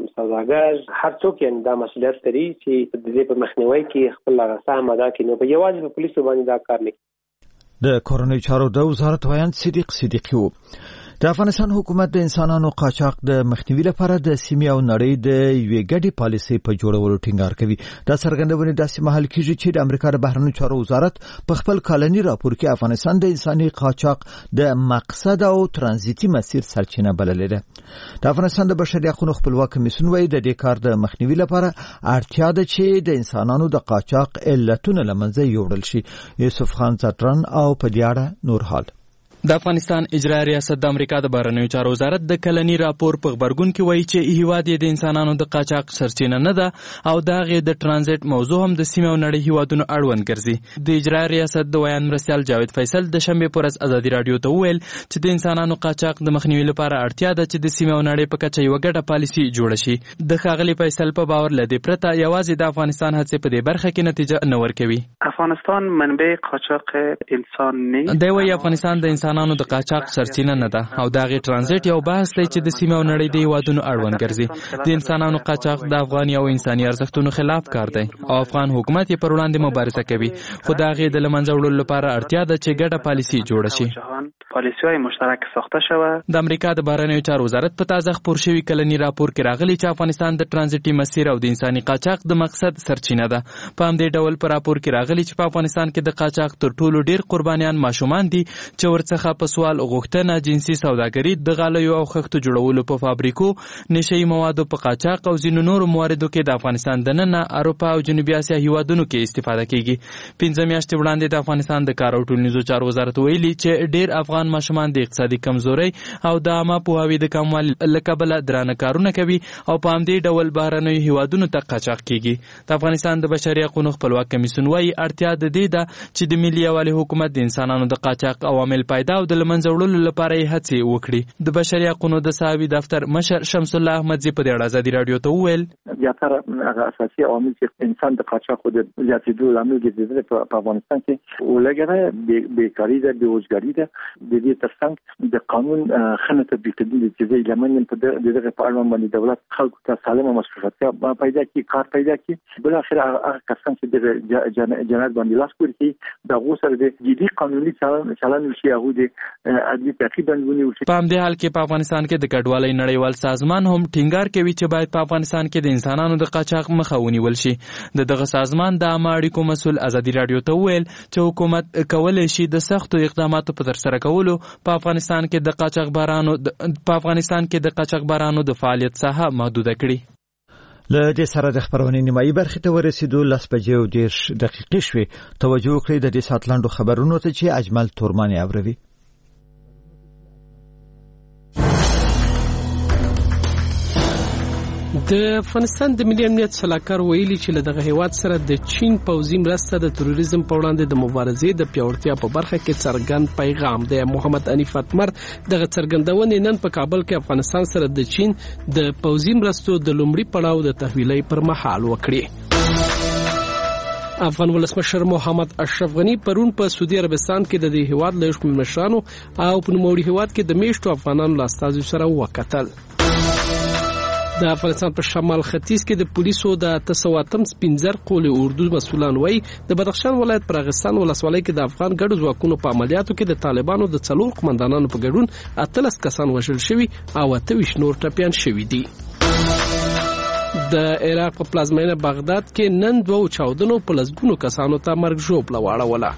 Speaker 4: سوداګر هر څوک یې دا مسؤلیت لري چې د دې په مخنیوي کې خپل سهم ادا کړي. نو په یوازې په پولیسو باندې دا کار نه کوي.
Speaker 1: د کورنیو چارو د وزارت ویان صدیق صدیقي وو. د افغانستان حکومت د انسانانو قاچاق د مخنیوي لپاره د سیمې او نړۍ د یوې ګډې پالیسۍ په جوړولو ټینګار کوي. دا څرګندونه داسې مهال کېږي چې د امریکا د بهرنیو چارو وزارت په خپل کلني راپور کې افغانستان د انساني قاچاق د مقصد او ترانزیتي مسیر سرچینه بللې ده. د افغانستان د بشري حقوقو خپلواک کمیسیون وايي د دې کار د مخنیوي لپاره اړتیا ده چې د انسانانو د قاچاق علتونه لمنځه یوړل شي. یوسف خان زټران او په دې اړه نور حال.
Speaker 17: د افغانستان اجرایي ریاست د امریکا د بهرنیو چارو وزارت د کلني راپور په خبرګون کې وایي چې هیواد یې د انسانانو د قاچاق سرچینه نه ده او د هغې د ترانزیت موضوع هم د سیمې او نړۍ هیوادونو اړوند ګرځي. د اجرایي ریاست د ویان مرستیال جاوید فیصل د شنبې په ورځ ازادي راډیو ته وویل چې د انسانانو قاچاق د مخنیوي لپاره اړتیا ده چې د سیمې او نړۍ په کچه یوه ګډه پالیسي جوړه شي. د ښاغلي فیصل په باور له دې پرته یوازې د افغانستان هڅې په دې برخه کې نتیجه نه ورکوي.
Speaker 3: افغانستان منبع قاچاق انسان نه
Speaker 17: دی. وایي افغانستان د انسانانو د قاچاق سرچینه نه ده او د هغې ترانزیت یو بحث دی چې د سیمې او نړۍ د هیوادونو اړوند ګرځي. د انسانانو قاچاق د افغاني او انساني ارزښتونو خلاف کار دی او افغان حکومت یې پر وړاندې مبارزه کوي، خو د هغې د له منځه وړلو لپاره اړتیا ده چې ګډه پالیسي جوړه شي.
Speaker 3: پالیسی‌های مشترک ساخته شوه.
Speaker 17: د امریکا د بهرنیو چارو وزارت په تازه خپور شوي کلني راپور کې راغلي چې افغانستان د ترانزیتي مسیر او د انساني قاچاق د مقصد سرچینه ده. په همدې ډول په راپور کې راغلي چې په افغانستان کې د قاچاق تر ټولو ډیر قربانیان ماشومان دي چې ورڅخه په سوال غوښتنه جنسي سوداګري، د غالیو او خښتو جوړولو په فابریکو، نشهیي موادو په قاچاق او ځینو نورو مواردو کې د افغانستان دننه اروپا او جنوبي اسیا هیوادونو کې استفاده کیږي. پنځه میاشتې وړاندې د افغانستان د کار او ټولنیزو چارو وزارت ویلي چې ډیر افغان افغان ماشومان د اقتصادي کمزوري او د عامه پوهاوي د کموالي له کبله درانه کارونه کوي او په همدې ډول بهرنیو هیوادونو ته قاچاق کیږي. د افغانستان د بشري حقوقو خپلواک کمیسیون وايي اړتیا د دې ده چې د ملي یووالي حکومت د انسانانو د قاچاق عوامل پیدا او د لمنځه وړلو لپاره یې هڅې وکړي. د بشري حقوقو د ساوي دفتر مشر شمس الله احمدزي په دې اړه ازادي رادیو ته وویل
Speaker 2: زیاتره هغه اساسي عوامل چې انسان د قاچاق د زیاتېدو لامل ګرځېدل په افغانستان کې ولګره بیکاري ده، بېوزګاري ده. د دې ترڅنګ د قانون خنه تطبیقېدل چې لمن په دغه په اړه باندې دولت خلکو ته سالمه مصرفاتیا پیدا کړي، کار پیدا کړي. بل اخر هغه کسان چې د جنایت باندې لاس پورې د غوسر د جدي قانوني چلند وشي هغه د عدلي تعقیب باندې وشي.
Speaker 17: په همدې حال کې په افغانستان کې د کډوالۍ نړیوال سازمان هم ټینګار کوي چې باید په افغانستان کې د انسانانو د قاچاق مخه ونیول شي. د دغه سازمان د عامه اړیکو مسؤل ازادي رادیو ته وویل چې حکومت کولی شي د سختو اقداماتو په ترسره کولو په افغانستان کې د قاچاق بارانو په افغانستان کې د قاچاق بارانو د فعالیت ساحه محدوده کړي.
Speaker 1: له دې سره د خبرونې نیمایي برخې ته ورسېدو. لس بجې او دېرش دقیقې شوې. توجه وکړئ د دې ساعت لنډو خبرونو ته چې اجمل تورماني اوروي.
Speaker 22: د افغانستان د ملي امنیت سلاکار ویلي چې له دغه هیواد سره د چین پوځي مرسته د تروریزم په وړاندې د مبارزې د پیاوړتیا په برخه کې څرګند پیغام دی. محمد انیف اتمر دغه څرګندونې نن په کابل کې افغانستان سره د چین د پوځي مرستو د لومړي پړاو د تحویلۍ پر مهال وکړي. افغان ولسمشر محمد اشرف غنی پرون په سعودي عربستان کې د دې هیواد له شمول مشرانو او په نوموړي هیواد کې د میشتو افغانانو لاستازو سره وکتل. د افغانستان په شمال ختیځ کې د پولیسو د تسواتم سپینزر قول اردو مسولان وای د بدخشان ولایت پر اغستان ولسوالۍ کې د افغان ګډو ځواکونو په عملیاتو کې د طالبانو د څلور قومندانانو په ګډون اتلس کسان وژل شوي او اته ویشت نور ټپیان شوي دي. د عراق په پلازمینه بغداد کې نن دوه چاودنو په لسګونو کسانو ته مرګ ژوبله واړوله.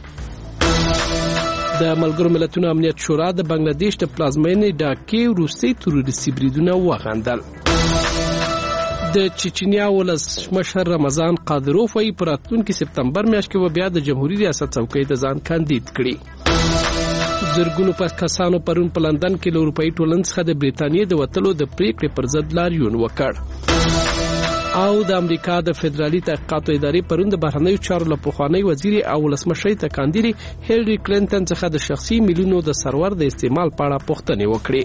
Speaker 22: د ملګرو ملتونو امنیت شورا د بنگلاديش د پلازمینې ډاکې وروستي تروریستي بریدونه وغندل. د چچنیا ولسمشر رمضان قادروف وايي په راتلونکي سپتمبر میاشت کې بیا د جمهوریت ریاست څوکۍ ته ځان کاندید کړي. زرګونو کسانو پرون په لندن کې له اروپאי ټولنې څخه د بریتانیې د وتلو د پریکړې پر ضد لاریون وکړ. او د امریکا د فدرالي تحقیقاتو ادارې پرون د بهرنیو چارو له پخوانی وزیر او ولسمشر ته کاندیدي هیلری کلینټن څخه د شخصي میلیونو د سرور د استعمال په اړه پوښتنې وکړې.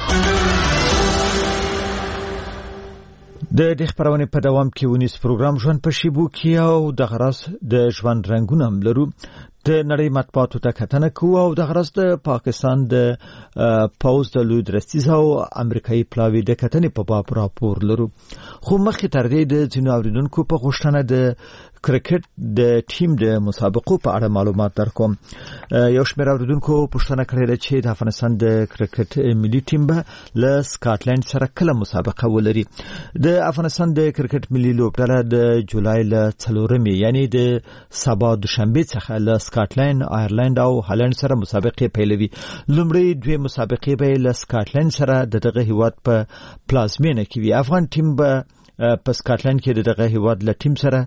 Speaker 1: د دې خبرونه په دوام کې ونیس پروګرام ژوند په شیبو کې او د غرض د ژوند رنگونه لرو. د نړۍ مطبوعاتو ته کتنه کوو او د غرض د پاکستان د پوز د لوی درستیز او امریکایي پلاوی د کتنې په باب راپور لرو. خو مخکې تر دې د ځینو اوریدونکو په غوښتنه د کرکټ د ټیم د مسابقو په اړه معلومات درکوم. یو شمېر اوریدونکو پوښتنه کړې ده چې د افغانستان د کرکټ ملي ټیم به له سکاټلند سره کله مسابقه ولري. د افغانستان د کرکټ ملي لوبډله د جولای له څلورمې یعنی د سبا دوشنبه څخه له سکاټلند، آیرلند او هالند سره مسابقه پیلوي. لومړی دوه مسابقې به له سکاټلند سره دغه هیواد په پلازمینه کې وي. افغان ټیم به په سکاټلند کې دغه هیواد له ټیم سره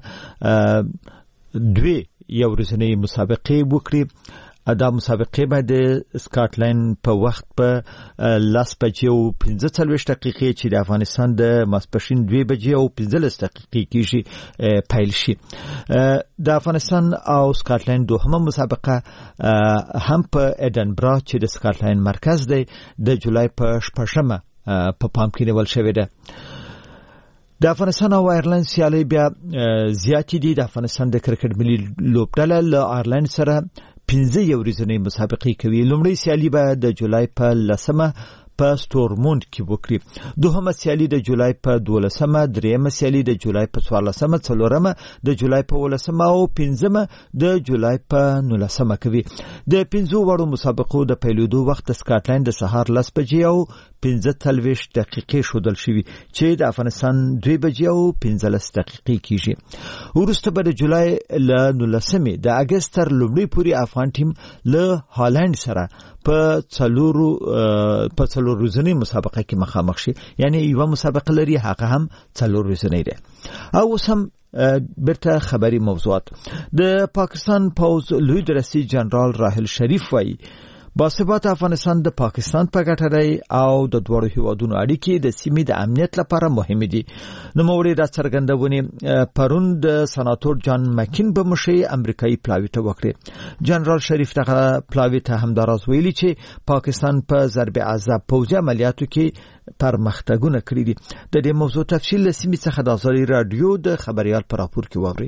Speaker 1: دوه یو ورځنۍ مسابقه وکړي. دا مسابقه به د سکاټلند په وخت په لاس بجې او پنځه څلوېښت دقیقې چې د افغانستان د ماسپښین دوه بجې او پنځلس دقیقې کېږي پیل شي. د افغانستان او سکاټلند دوهمه مسابقه هم په ایډنبرا چې د سکاټلند مرکز دی د جولای په شپږمه په پام کې نیول شوې ده. د افغانستان او آیرلند سیالي بیا زیاتې دي. د افغانستان د کرکټ ملي لوبډله له آیرلند سره پنځه یو ورځنۍ مسابقې کوي. لومړی سیالي به د جولای په لسمه په ستورموند کې وکړي. دوهمه سیالي د جولای په دولسمه، دریمه سیالي د جولای په څوارلسمه، څلورمه د جولای په ولسمه او پنځمه د جولای په نولسمه کوي. د پنځو وړو مسابقو د پیلېدو وخت د سکاټلند د سهار لس بجې او پنځه څلوېښت دقیقې ښودل شوي چې د افغانستان دوه بجې او پنځلس دقیقې کېږي. وروسته به د جولای له نولسمې د اګست تر لومړۍ پورې افغان ټیم له هالند سره په څلورو په څلور ورځنۍ مسابقه کې مخامخ شي. یعنی یو مسابقه لري هغه هم څلور ورځنۍ ده. او اوس هم برته خبري موضوعات. د پاکستان پوز لوی درستي جنرال راحل شریف وایي باثباته افغانستان د پاکستان په ګټه دی او د دوړو هیوادونو اړیکې د سیمې د امنیت لپاره مهمه دي. نو موري د څرګندونې پرون د سناتور جان مکین په مشرۍ امریکایي پلاوی ته وکړي. جنرال شریف دغه پلاوی ته همداراز ویلي چې پاکستان په ضرب عذاب پوځي عملیاتو کې پرمختګونه کړي دي. د دې موضوع تفصیل له سیمې څخه د ازادي رادیو د خبريال پر راپور کې واوري.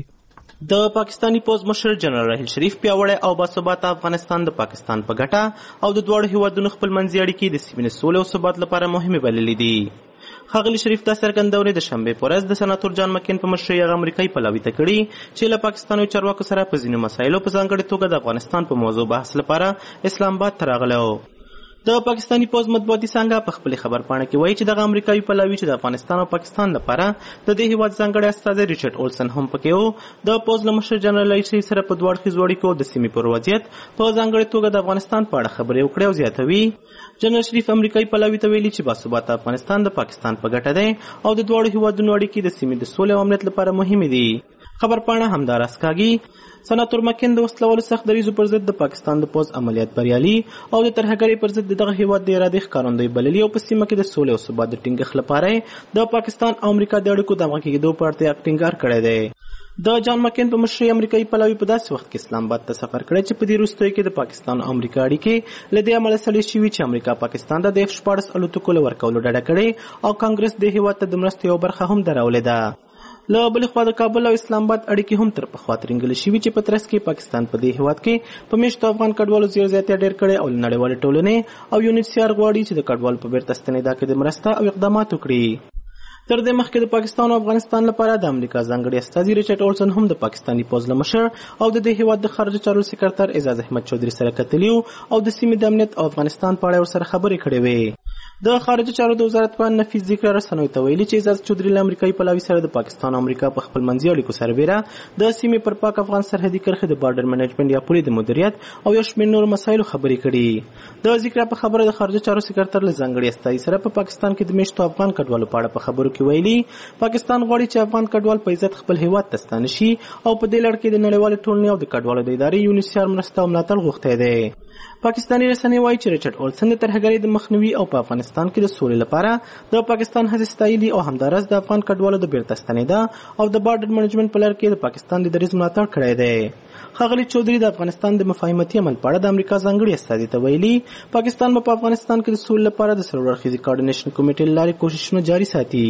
Speaker 5: د پاکستانی پوز مشر جنرال راحیل شریف پیاوړی او باثباته افغانستان د پاکستان په ګټه او د دوه هیوادونو خپلمنځي اړیکې د سیمې سولې او ثبات لپاره مهمه بللې دي. ښاغلي شریف دا څرګندونه د شنبې په ورځ د سناتور جان مکین په مشرۍ هغه امریکایي پلاوي ته کړي چې له پاکستاني چارواکو سره په ځینو مسایلو په ځانګړې توګه د افغانستان په موضوع بحث لپاره اسلام آباد ته راغلی و. د پاکستانی پوز مطبوعاتي څنګه په خپل خبرپاڼه کې وایي چې دغه امریکایي پلاوی چې د افغانستان او پاکستان لپاره د دې هیواد ځانګړی استازی ریچارډ اولسن هم پکې وو. د پوز له مشر جنرال شریف سره په دوه اړخیزو اړیکو د سیمې پر وضعیت په ځانګړې توګه د افغانستان په اړه خبرې وکړې او زیاتوي. جنرال شریف امریکایي پلاوی ته ویلي چې باثباته افغانستان د پاکستان په ګټه دی او د دوه هیوادونو اړیکې د سیمې د سولې او امنیت لپاره مهمې دي. خبرپاڼه همداراز کاږي سناتور مکین د وسلوالو سخت دریزو پر ضد د پاکستان د پوز عملیات بریالي او د ترهګرۍ پر ضد دغه هیواد د ارادې ښکارندوی بللي او په سیمه کې د سولې او ثبات د ټینګښت لپاره د پاکستان او امریکا د اړیکو د همغږي کېدو په اړتیا ټینګار کړی دی. د جان مکین په مشرۍ امریکایي پلاوي په داسې وخت کې اسلام آباد ته سفر کړی چې په دې وروستیو کې د پاکستان او امریکا اړیکې له دې امله سړې شوي چې امریکا پاکستان ته د اف شپاړس الوتکو له ورکولو ډډه کړې او کانګرس د هیواد ته د مرستې یو برخه هم درولې ده. له بلې خوا د کابل او اسلام آباد اړیکې هم تر پخوا ترنګلې شوي چې په ترڅ کې پاکستان په دې هیواد کې په میشتو افغان کډوالو زیر زیاتیا ډېر کړی او نړیوالې ټولنې او یونیسیار غواړي چې د کډوالو په بیرته ستنېدا کې د مرسته او اقدامات وکړي. تر دې مخکې د پاکستان او افغانستان لپاره د امریکا ځانګړي استازي ریچارډ اولسن هم د پاکستاني پوز له مشر او د دې هیواد د خارجه چارو سکرټر اعزاز احمد چودھری سره کتلي او د سیمې د امنیت او افغانستان په اړه ورسره خبرې کړې وې. د خارجه چارو د وزارت په نفیس ذکر رسنوي ته ویلي چې اعزاز چودھری له امریکایي پلاوي سره د پاکستان او امریکا په خپلمنځي اړیکو سربیره د سیمې پر پاک افغان سرحدي کرښې د بارډر منیجمنت یا پولې د مدیریت او یو شمېر نور مسایلو خبرې کړي. د ذکر په خبره د خارجه چارو سکرټر له ځانګړي استازي سره په پاکستان کې د میشتو افغان کډوالو په اړه په خبرو کې ویلي پاکستان غواړي چې افغان کډوال په عزت خپل هیواد ته ستانه شي او په دې لړ کې د نړیوالې ټولنې او د کډوالو د ادارې یونیسیار مرسته او ملاتړ غوښتی دی. پاکستاني رسنۍ وایي چې ریچارډ اولسن د ترهګرۍ د مخنیوي او په افغانستان کې د سولې لپاره د پاکستان هڅې ستایلي او همداراز د افغان کډوالو د بیرته ستنېدا او د بارډر منیجمنت په لړ کې د پاکستان د دریځ ملاتړ کړی دی. ښاغلي چودھری د افغانستان د مفاهمتي عمل په اړه د امریکا ځانګړي استازي ته ویلي پاکستان به په افغانستان کې د سولې لپاره د څلور اړخیزې کوارډینیشن کمیټې له لارې کوښښونه جاري ساتي.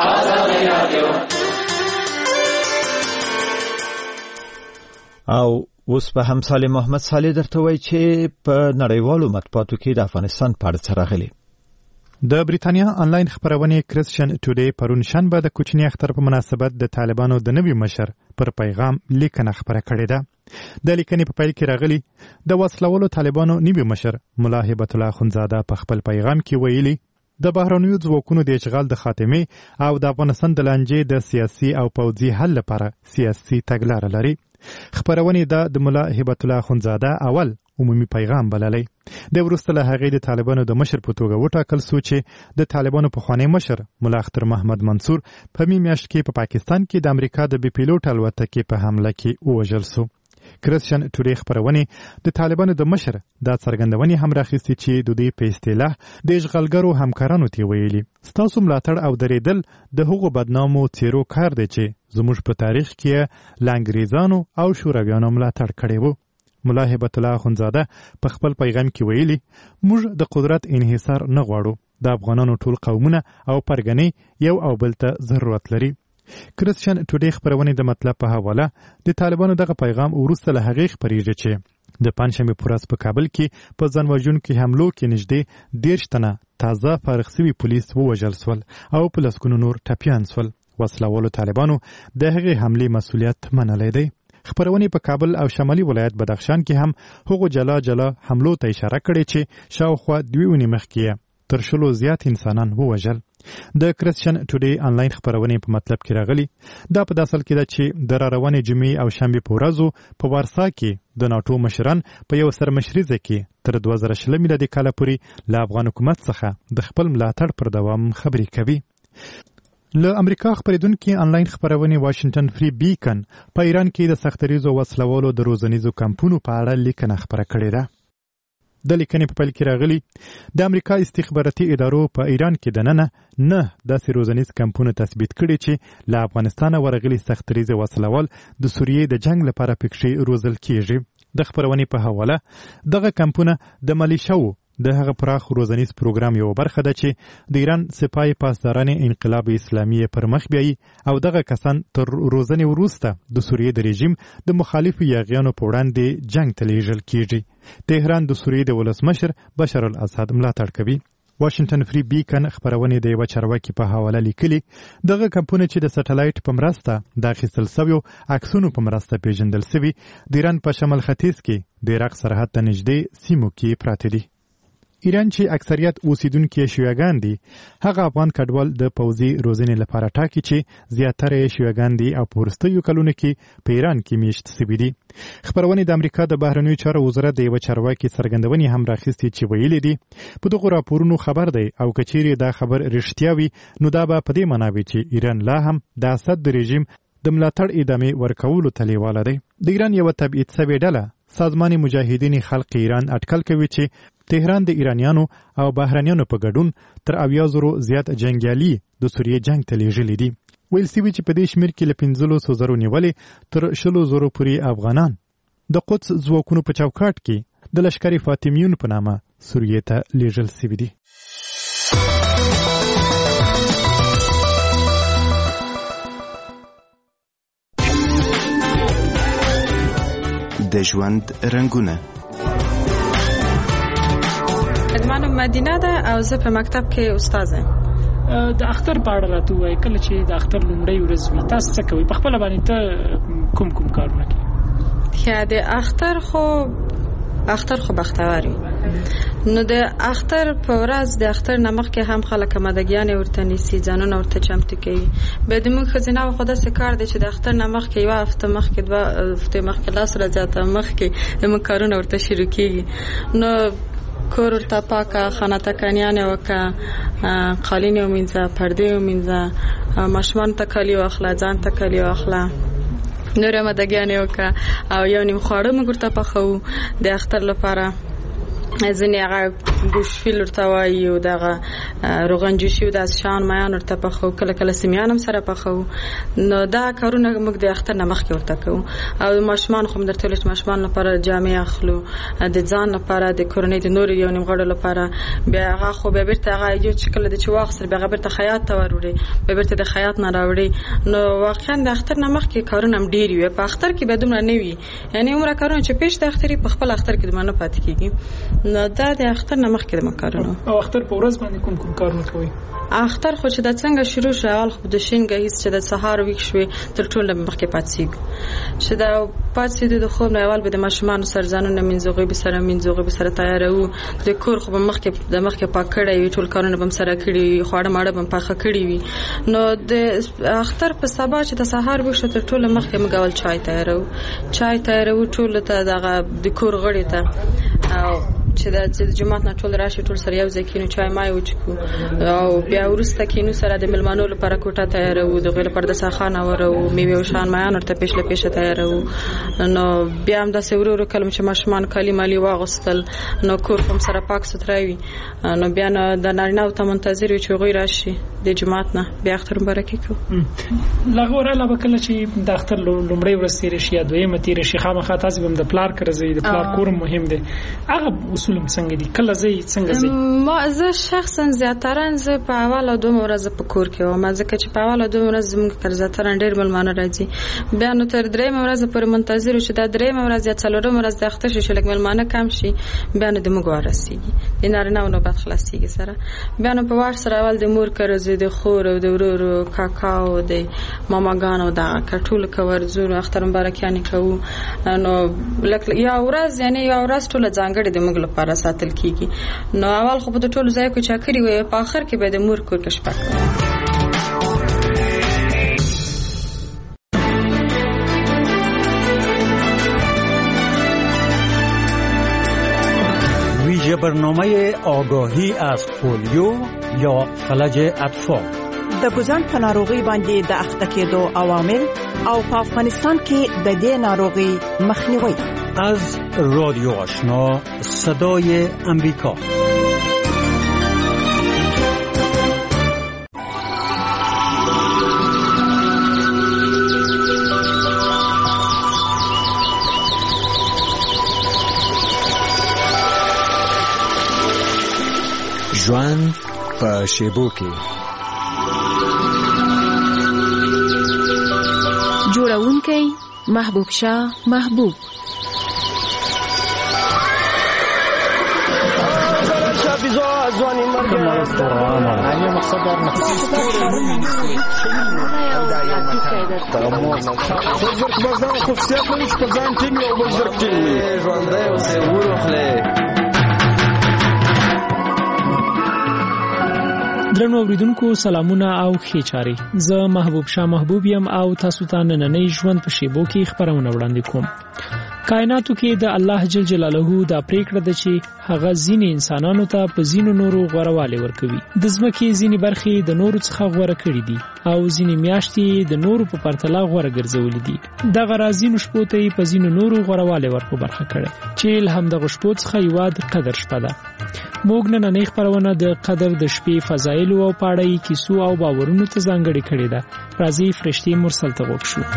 Speaker 1: او اوس په هم صالح محمد صالح درته وایي چې په نړیوالو مطبوعاتو کې د افغانستان په اړه څه راغلي.
Speaker 6: د بریتانیا آنلاین خبرونه کریسچن ټوډے پرون شنبه د کوچنی اختر په مناسبت د طالبانو د نوي مشر پر پیغام لیکنه خبره کړې ده. د لیکنې په پیل کې راغلي د وسلوالو طالبانو نوي مشر ملا هبت الله خنزاده په خپل پیغام کې ویلي د بهرنیو ځواکونو د اشغال د خاتمې او د افغانستان د لانجې د سیاسي او پوځي حل لپاره سیاسي تګلاره لري. خبرونه دا د ملا هبت الله خنزاده اول عمومي پیغام بللی. د وروسته له هغې د طالبانو د مشر په توګه وټاکل سو چې د طالبانو پخوانی مشر ملا اختر محمد منصور په می میاشت کې په پا پاکستان کې د امریکا د بي پیلوټ الوتکې په حمله کې ووژل سو. کریسچن ټوډے خبرونه د طالبانو د مشر دا څرګندونې هم راخیستي چې د دوی په اصطلاح د اشغالګرو همکارانو ته ویلي ستاسو ملاتړ او درېدل د هغو بدنامو څیرو کار دی چې زموږ په تاریخ کې له انګریزانو او شورویانو ملاتړ کړی وو. ملا هبت الله خنزاده په خپل پیغام کې ویلي موږ د قدرت انحصار نه غواړو. د افغانانو ټول قومونه او پرګنې یو او بل ته ضرورت لري. کریسچن ټوډے خبرونه د مطلب په حواله د طالبانو دغه پیغام وروسته له هغې خپرېږي چې د پنځشنبې په ورځ په کابل کې په ځانوژونکو حملو کې نږدې دېرش تنه تازه فارغ سوي پولیس ووژل سول او په لسګونو نور ټپیان سول. وسلوالو طالبانو د هغې حملې مسؤلیت منلی دی. خبرونه په کابل او شمالي ولایت بدخشان کې هم هغو جلا جلا حملو ته اشاره کړې چې شاوخوا دوې اونۍ مخکې تر شلو زیات انسانان ووژل. د کریسچن ټوډے آنلاین خبرونه په مطلب کې راغلي دا په داسل کې ده چې د را روانې جمعې او شنبې په ورځو په وارسا کې د ناټو مشران په یو سرمشریزه کې تر دوه زره شل میلادي کال پورې له افغان حکومت څخه د خپل ملاتړ پر دوام خبرې کوي. له امریکا خبرېدونکي آنلاین خبرونه واشنگټن فری بیکن په ایران کې د سختریزو وسلوالو د روزنیزو کمپونو په اړه لیکنه خبره کړې ده. د لیکنې په پیل کې راغلي د امریکا استخباراتي ادارو په ایران کې دننه نه داسې روزنیز کمپونه تثبیت کړي چې له افغانستانه ورغلي سختریزه وسلوال د سوریې د جنگ لپاره پکښې روزل کیږي. د خبرونې په حواله دغه کمپونه د ملیشاو د هغه پراخ روزنیز پروګرام یو برخه ده چې د ایران سپای پاسداران انقلاب اسلامي پر مخ بیایي او دغه کسان تر روزنې وروسته د سوریې د رژیم د مخالفو یاغیانو په وړاندې جنگ ته لیږل کیږي. تهران د سوریې د ولسمشر بشار الاسد ملاتړ کوي. واشنگټن فری بیکن خبرونه د یو چارواکي په حواله لیکلي دغه کمپونه چې د سټلایټ په مرسته د اخیستل شویو عکسونو په مرسته پیژندل شوي د ایران په شمال ختیځ کې د عراق سرحد ته نږدې سیمو کې پراته دي. ایران چې اکثریت اوسیدونکي شیعاګان دي هغه افغان کډوال د پوځي روزنې لپاره ټاکي چې زیاتره یې شیعاګان دي او په وروستیو کلونو کې په ایران کې میشت شوي دي. خبرونه د امریکا د بهرنیو چارو وزارت د یو چارواکي څرګندونې هم راخیستې چې ویلي دي په دغه راپورونو خبر دی او کچېرې دا خبر رښتیا وي نو دا به په دې معنا وي چې ایران لا هم د اسد د رژیم د ملاتړ ادامه ورکولو ته لیواله دی. د ایران یو تبعید شوې ډله سازمان مجاهدین خلق ایران اټکل کوي چې تهران د ایرانیانو او بهرنیانو په ګډون تر اویا زرو زیات جنگیالي د سوریې جنگ ته لیږلي دي. ویل سوي چې په دې شمېر کې له پنځلسو زرو نیولې تر شلو زرو پورې افغانان د قدس ځواکونو په چوکاټ کې د لشکر فاطمیون په نامه سوریې ته لیږل سوي دي.
Speaker 7: د ژوند رنګونه.
Speaker 8: زمانو مدینه ده او زه په مکتب کې استاد یم.
Speaker 23: د اختر په اړه راته وایي کله چې د اختر لومړۍ ورځ وي تاسو څه کوئ؟ په خپله باندې ته کوم کوم کارونه کوي؟
Speaker 8: ښه د اختر خو اختر خو بختور وي نو د اختر په ورځ د اختر نه مخکې هم خلک مدګیانې ورته نیسي ځانونه ورته چمتو کوي. بیا د موږ ښځینه خو داسې کار دی چې د اختر نه مخکې یوه هفته مخکې دوه هفتې مخکې لاس را زیاته مخکې زموږ کارونه ورته شروع کېږي. نو کور ورته پاکه خانه تکنیانې وکړه قالین یې ومینځه پردې یې ومینځه ماشومانو ته کالي واخله ځان ته کالي واخله نورې مدګیانې وکړه او یو نیم خواړه موږ ورته پخوو د اختر لپاره. ځینې هغه ګوشفیل ورته وایي او دغه روغن جوشي او داسې شیان میان ورته پخوو کله کله سیمیان هم سره پخوو. نو دا کارونه موږ د اختر نه مخکې ورته کوو او ماشومان خو مې درته ویل چې ماشومان لپاره جامې اخلو د ځان لپاره د کورنۍ د نورو یو نیم غړو لپاره. بیا هغه خو بیا بیرته هغه یو چې کله د چې واخیستل بیا هغه بیرته خیاط ته وروړي بیا بیرته د خیاط نه راوړي. نو واقعا د اختر نه مخکې کارونه هم ډېر وي. په اختر کې بیا دومره نه وي یعنې عمره کارونه چې پیش د اختر په خپل اختر کې دومره نه پاتې کېږي. نو دا د اختر نه مخکې د مکارونو.
Speaker 23: او اختر په ورځ باندې کوم کوم کارونه کوي؟
Speaker 8: اختر خو چې د څنګه شروع شو اول خو د شین ګهیز چې د سهار ویښ شوې تر ټولو مخکې پاتېږو چې دا پاتېدو د خوب نه اول به د ماشومانو سره ځانونه مینځو به سره مینځو به سره تیارو د کور خو به مخکې د مخکې پاک کړی وي ټول کارونه به سره کړي وي خواړه ماړه به پاخه کړي وي. نو د اختر په سبا چې د سهار ویښ شو تر ټولو مخکې موږ اول چای تیارو چای تیارو ټول ته دغه د کور غړي ته او چې د جماعت نه ټول راشي ټول سره یو ځای کینو چای مای وچکو او بیا ورسته کینو سره د ملمانو لپاره کوټه تیارو د غیر پر د ساخانه ورو میوه او شان میان ورته پېښله پېښه تیارو. نو بیا هم د سورو کلم چې ماشومان کالی مالی واغستل نو کور هم سره پاک سترای وي. نو بیا د نارینه او ته منتظر وي چې غوي راشي د جماعت نه بیا اختر مبارکي کو.
Speaker 23: لغوره لا بکله چې د اختر لومړی ورځ تیر شي یا دویمه تیر شي خامخا تاسو هم د پلار کرزي د پلار کور مهم دی. هغه اصول څنګه دي کله زی څنګه زی؟
Speaker 8: ما زه شخصا زیاتره زه په اول او دوم ورځ په کور کې وم ځکه چې په اول او دوم ورځ زموږ کار زیاتره ډېر ملمانه راځي. بیا نو تر درېیم ورځ پورې منتظر چې دا درېیم ورځ یا څلورم ورځ د اختر شي چې لږ ملمانه کم شي بیا نو د موږ ورسیږي د نارینه او نوبت خلاصيږي سره. بیا نو په وار سره اول د مور کرزي د خور او د ورورو کاکاو د ماماګانو دا کټول کور زور اختر مبارکیانه کوو. نو لکه یا ورځ یعنی یا ورځ ټول ځانګړي د موږ لپاره ساتل کیږي. نو اول خو په ټولو ځای کې چاکري وي په اخر کې به د مور کور کې شپه
Speaker 24: ویژه برنامه آگاهی از پولیو یا فلج اطفال
Speaker 10: د ګوزن په ناروغي باندې د اخته کېدو عوامل او په افغانستان کې د دې ناروغي مخنیوي.
Speaker 11: از رادیو آشنا صدای امریکا.
Speaker 12: ژوند په شیبو کې.
Speaker 21: جوړونکی محبوب شاه محبوب.
Speaker 23: درنو اوریدونکو سلامونه او ښه چاري. زه محبوب شاه محبوب یم او تاسو ته نننۍ ژوند په شیبو کې خبرونه وړاندې کوم. کائناتو کې د الله جل جلاله د پریکړه ده چې هغه ځینې انسانانو ته په ځینو نورو غوړوالی ورکوي. د ځمکې ځینې برخې د نورو څخه غوړه کړې دي او ځینې میاشتې د نورو په پرتله غوړه ګرځولې دي. دغه رازینو شپو ته په ځینو نورو غوړوالی ورکو برخه کړي چې له همدغه شپو څخه یوه د قدر شپه ده. موږ نننۍ خبرونه د قدر د شپې فضایلو او پاړۍ کیسو او باورونو ته ځانګړې کړې ده. راځئ فرشتي مرسل ته غوږ شو.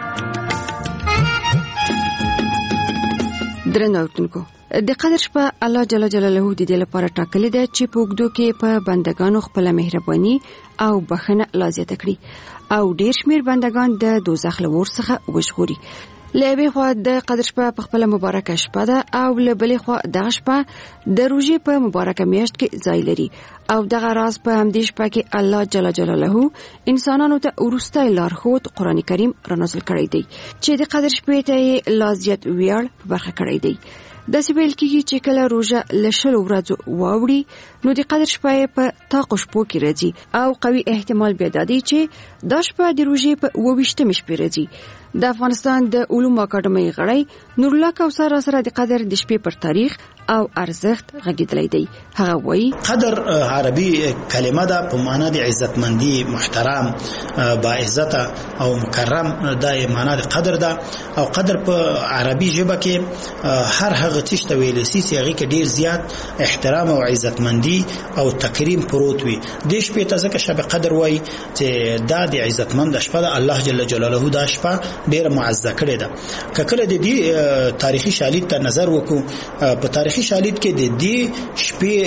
Speaker 24: درنو اوریدونکو، د قدر شپه الله جل جلاله د دې لپاره ټاکلې ده چې په اوږدو کې په بندگانو خپل مهرباني او بخښنه لازم کړي او ډیر شمیر بندگان د دوزخ له ور څخه وژغوري. لبه خو د قدر شپه په خپل مبارکه شپه ده او لبه خو د شپه د روزي په مبارکه میاشت کې ځای لري او دغه راز په همدې شپه کې الله جل جلاله انسانانو ته ورستای لارښود قران کریم را نازل کړی دی چې د قدر شپې ته لازمیت ویاړ په برخه کړی دی. د سیبل کې چې کله روزه لشل ورځ واوړي نو د قدر شپه په تاقو شپو کې راځي او قوي احتمال پیدا دی چې د شپه د روزي په وويشته مش پیراځي. د افغانستان د علومو اکاډمۍ غړی نور الله کوثر سره د قدر د شپې پر تاریخ او ارزښت غږیدلی دی. هغه وایي
Speaker 25: قدر عربي کلمه ده په معنا د عزتمندي، محترم، با عزت او مکرم. دا معنا د قدر ده او قدر په عربي ژبه کې هر هغه څه چې ویل سي هغه کې ډیر زیات احترام او عزتمندي او تکریم پروت وي. د شپې ته ځکه شب قدر وایي چې دا د عزتمند شپه ده. الله جل جلاله دا شپه ډیر معزز کړی ده. کله د دې تاریخي شالید ته نظر وکړو، په تاریخي شالید کې د دې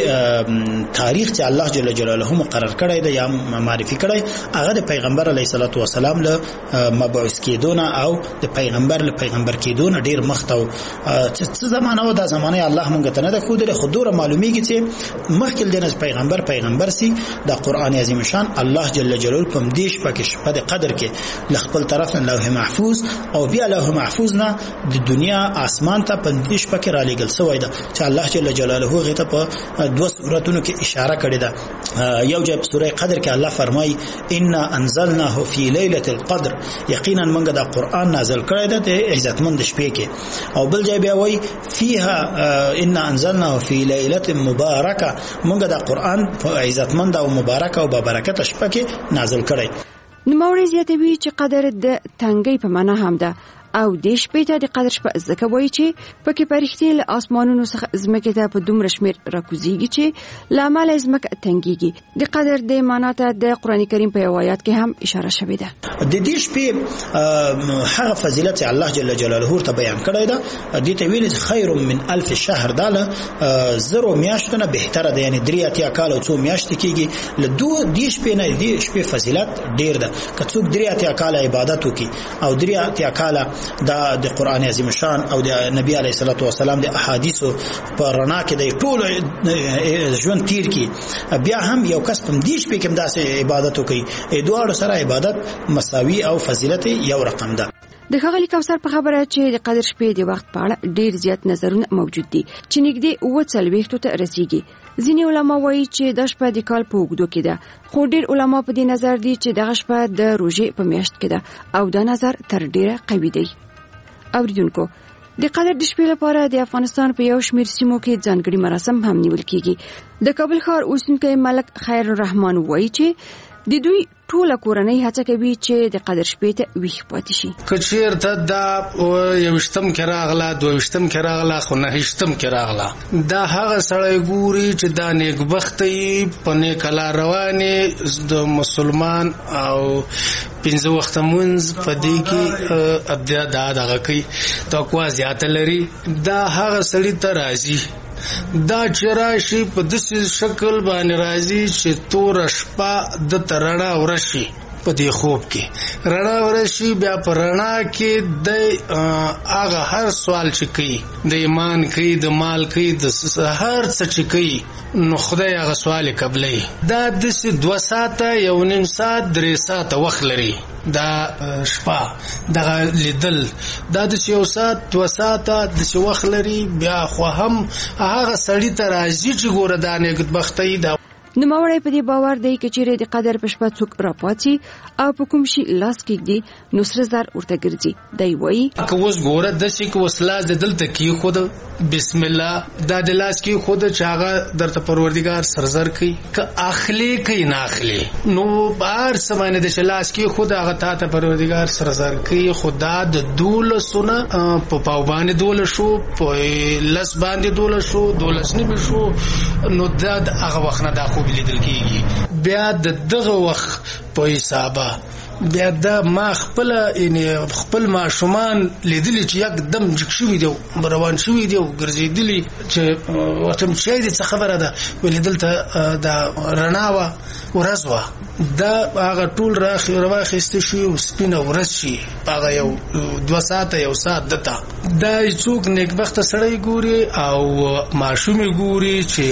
Speaker 25: شپې تاریخ چې الله جل جلاله مقرر کړی دی یا معرفي کړی هغه د پیغمبر علیه الصلاۃ والسلام له مبعوث کېدونه او د پیغمبر له پیغمبر کېدونه ډیر مخته و. څه زمانه و دا زمانه الله مونږ ته نه د خود له خودره معلومیږي چې مخکې د پیغمبر پیغمبر سي د قران عظیم شان الله جل جلاله په دې شپه کې شپه د قدر کې ل خپل طرف نه لوح محفوظ او بیا لوح محفوظ نه د دنیا اسمان ته په دې شپه کې را لېږل شوی ده چې الله جل جلاله غته په دوه سوراتونو کې اشاره کړې ده. یو ځای په سوره قدر کې الله فرمایي ان انزلناه فی لیلة القدر، یقینا موږ دا قران نازل کړی دی د عزتمند شپې کې. او بل ځای بیا وایي فيها ان انزلناه فی لیلة مبارکه، موږ دا قران په عزتمند او مبارکه او بابرکت شپه کې نازل کړی.
Speaker 24: نوموړی زیاتوي چې قدر د تنګۍ په معنا هم ده او د شپې ته د قدر شپه ځکه وایي چې پکې پرښتې له اسمانونو څخه ځمکې ته په دومره شمېر راکوزیږي چې له امله ځمکه تنګېږي. د قدر د معنا ته د قرآن کریم په یو آیات کې هم اشاره شوې ده.
Speaker 25: د دې شپې هغه فضیلت چې الله جل جلاله ته بیان کړی ده دې ته ویل خیر من الف شهر ده، له زرو میاشتو نه بهتره ده، یعنی درې اتیا کال او څو میاشتې کېږي. له دوه دې شپې نه دې شپې فضیلت ډېر ده. که څوک درې اتیا کال عبادت وکړي او درې اتیا کال دا د قران عظیم شان او د نبی علیه الصلاۃ والسلام د احادیثو په رڼا کې د ټول ژوند تیر کی بیا هم یو کس په دې شپې کې داسې عبادت وکړي، دوه سره عبادت مساوي او فضیلت یو رقم ده.
Speaker 24: د ښاغلي کوثر په خبره چې د قدر شپې د وخت په اړه ډیر زیات نظرونه موجود دي چې نږدې اووه څلوېښتو ته رسیږي. ځینې علما وایي چې دا شپه د کال په اوږدو کې ده، خو ډیر علما په دې نظر دي چې دغه شپه د روژې په میاشت کې ده او دا نظر تر ډیره قوي دی. اوریدونکو، د قدر د شپې لپاره د افغانستان په یو شمېر سیمو کې ځانګړي مراسم هم نیول کیږي. د کابل ښار اوسیدونکی ملک خیر الرحمن وایي چې د دوی ټوله کورنۍ هڅه کوي چې د قدر شپې ته ویښ پاتې شي.
Speaker 9: کچیر ته دا یوشتم کې راغله، دویشتم کې راغله، خو نهشتم کې راغله. دا هغه سړی ګوري چې دا نیکبختي په نیک لار روانې د مسلمان او پنځه وخته مونځ په دې کې ابدا دا دغه کوي تقوا زیاته لري. دا هغه سړی ته راځي دا چې راشي په داسې شکل باندې راځي چې تور شپه د ترڼه ورشي په دې خوب کې رڼا ورشي. بیا په رڼا کې د هغه هر سوال چې کوي د ایمان کوي، د مال کوي، د هر څه چې کوي نو خدای هغه سوال قبلوي. دا داسې دوه ساعته یو نیم ساعت درې ساعته وخت لري دا شپه دغه لیدل. دا داسې یو ساعت دوه ساعته داسې وخت لري. بیا خو هم هغه سړي ته راځي چې ګوره دا نیکبختي دا.
Speaker 24: نوموړی په دې باور دی چې چیرې د قدر په شپه څوک راپاتي او په کوم شي لاس کېږدي نو سره زر ورته ګرځي. دی وایي
Speaker 9: که اوس ګوره داسې که اوس لاس د دلته کېښود بسم الله دا د لاس کېښود چې هغه درته پروردګار سره زر کوي. که اخلي کوي نه اخلي نو هر څه باندې د چې لاس کېښود هغه تا ته پروردګار سره زر کوي. خو دا د دولسونه په پاو باندې دولس شو، په لس باندې دولس شو، دولس نیمې شو نو دا د هغه وخت نه دا خوب لیدل کېږي. بیا د دغه وخت په حسابه بیا دا ما خپل یعنی خپل ماشومان لیدلی چې یک دم جګ شوي دي روان شوي دي او ګرځېدلي چې ورته م چې دې څه خبره ده ولې دلته دا رڼا وه ورځ وه. دا هغه ټول راواخیسته شي او سپینه ورځ شي هغه یو دوه ساعته یو ساعت دته. دا څوک نیکبخته سړی ګوري او ماشومې ګوري چې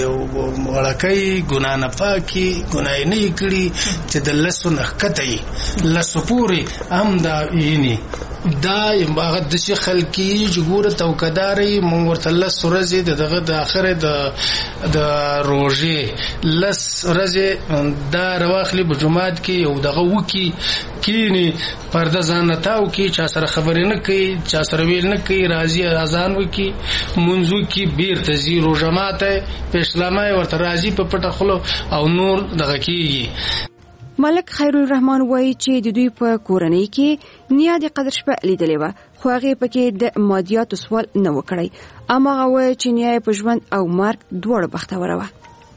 Speaker 9: وړکۍ ګناه نه پاکي ګناه نه یې کړي چې د لسو نه ښکته یي لسو پورې هم دا یعنی دا هغه داسې خلک چې ګوره توکهداري مونږ ورته لس ورځې د دغه د اخره د د روژې لس ورځې دا راواخلي په جومات کې یو دغه وکړي کینی پرده ځان نه تاو کړي چا سره خبرې نه کوي چا سره ویل نه کوي راځي اذان وکړي مونځ وکړي بیرته ځي روژه ماته په اسلامه ورته راځي په پټه خوله او نور دغه کېږي.
Speaker 24: ملک خیرالرحمن وایي چې د دوی په کورنۍ کې نیا د قدر شپه لیدلې وه خو هغې پکې د مادیاتو سوال نه و کړی. هماغه وایي چې نیا یې په ژوند او مرګ دواړه بختوره وه.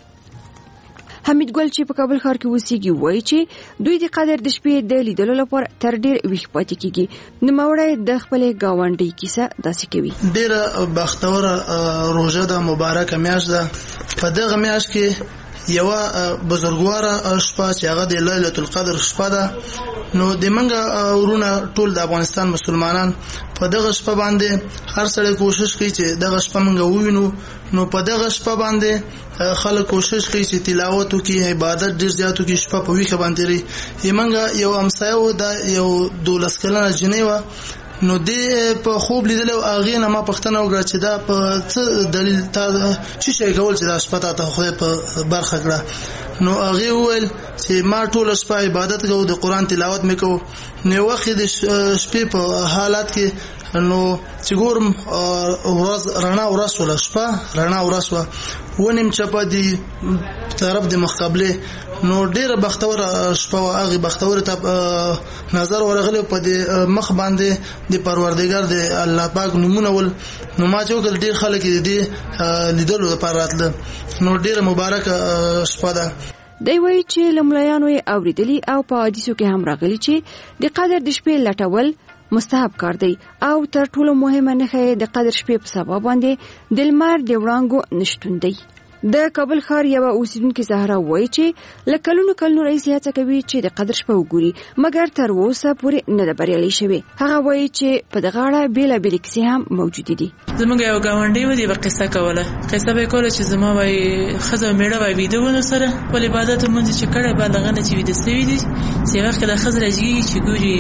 Speaker 24: حمید ګل چې په کابل ښار کې اوسېږي وایي چې دوی د قدر د شپې د لیدلو لپاره تر ډېر ویښ پاتې کېږي. نوموړی د خپلې ګاونډۍ کیسه داسې کوي.
Speaker 13: ډېره بختوره روژه ده، مبارکه میاشت ده. په دغه میاشت کې یوه بزرګواره شپه چې هغه د لیلة القدر شپه ده نو د منګه ورونه ټول د افغانستان مسلمانان په دغه شپه باندې هر سړی کوشش کوي چې دغه شپه منګه ووینو. نو په دغه شپه باندې خلک کوشش کوي چې تلاوت وکړي، عبادت ډېر زیات وکړي، شپه په ویښه باندې لري. منګه یو همسایه و دا یو دولس کلنه جنۍ وه نو دې په خوب لیدل او هغې نه ما پوښتنه وکړه چې دا په څه دلیل تا څه شی کول چې دا شپه تا ته خدای په برخه کړه. نو هغې وویل چې ما ټوله شپه عبادت کوو، د قرآن تلاوت مې کوو. نو یو وخت د شپې په حالات کې نو چې ګورم ورځ رڼا ورځ شوله، شپه رڼا ورځ شوه، ونیم چپه دي طرف د مقابلې. نو ډیره بختوره شپه وه. هغې بختورې ته نظر ورغلی په دې مخ باندې د پروردګار د الله پاک نومونه ول. نو ما چې وکړل ډېر خلک د دې لیدلو لپاره راتله. نو ډیره مبارکه شپه ده.
Speaker 24: دی وایي چې له ملایانو یې اورېدلي او په حدیثو کې هم راغلي چې د قدر د شپې لټول مستحب کار دی او تر ټولو مهمه نښه یې د قدر شپې په سبا باندې د لمر د وړانګو نشتون دی. د کابل ښار یوه اوسیدونکې زهرا وایي چې له کلونو کلونو راهیسې هڅه کوي چې د قدر شپه وګوري مګر تر اوسه پورې نه ده بریالۍ شوې. هغه وایي چې په دغه اړه بېلابېلې کیسې هم موجودې دي.
Speaker 14: زموږ یو ګاونډی و دی به قصه کوله قصه به یې کوله چې زما وایي ښځه او میړه وایي ویده ونه سره خپل عبادت لمونځ چې کړی بالغه نه چې ویده سوي دي چې یو وخت کې د ښځه راجګېږي چې ګوري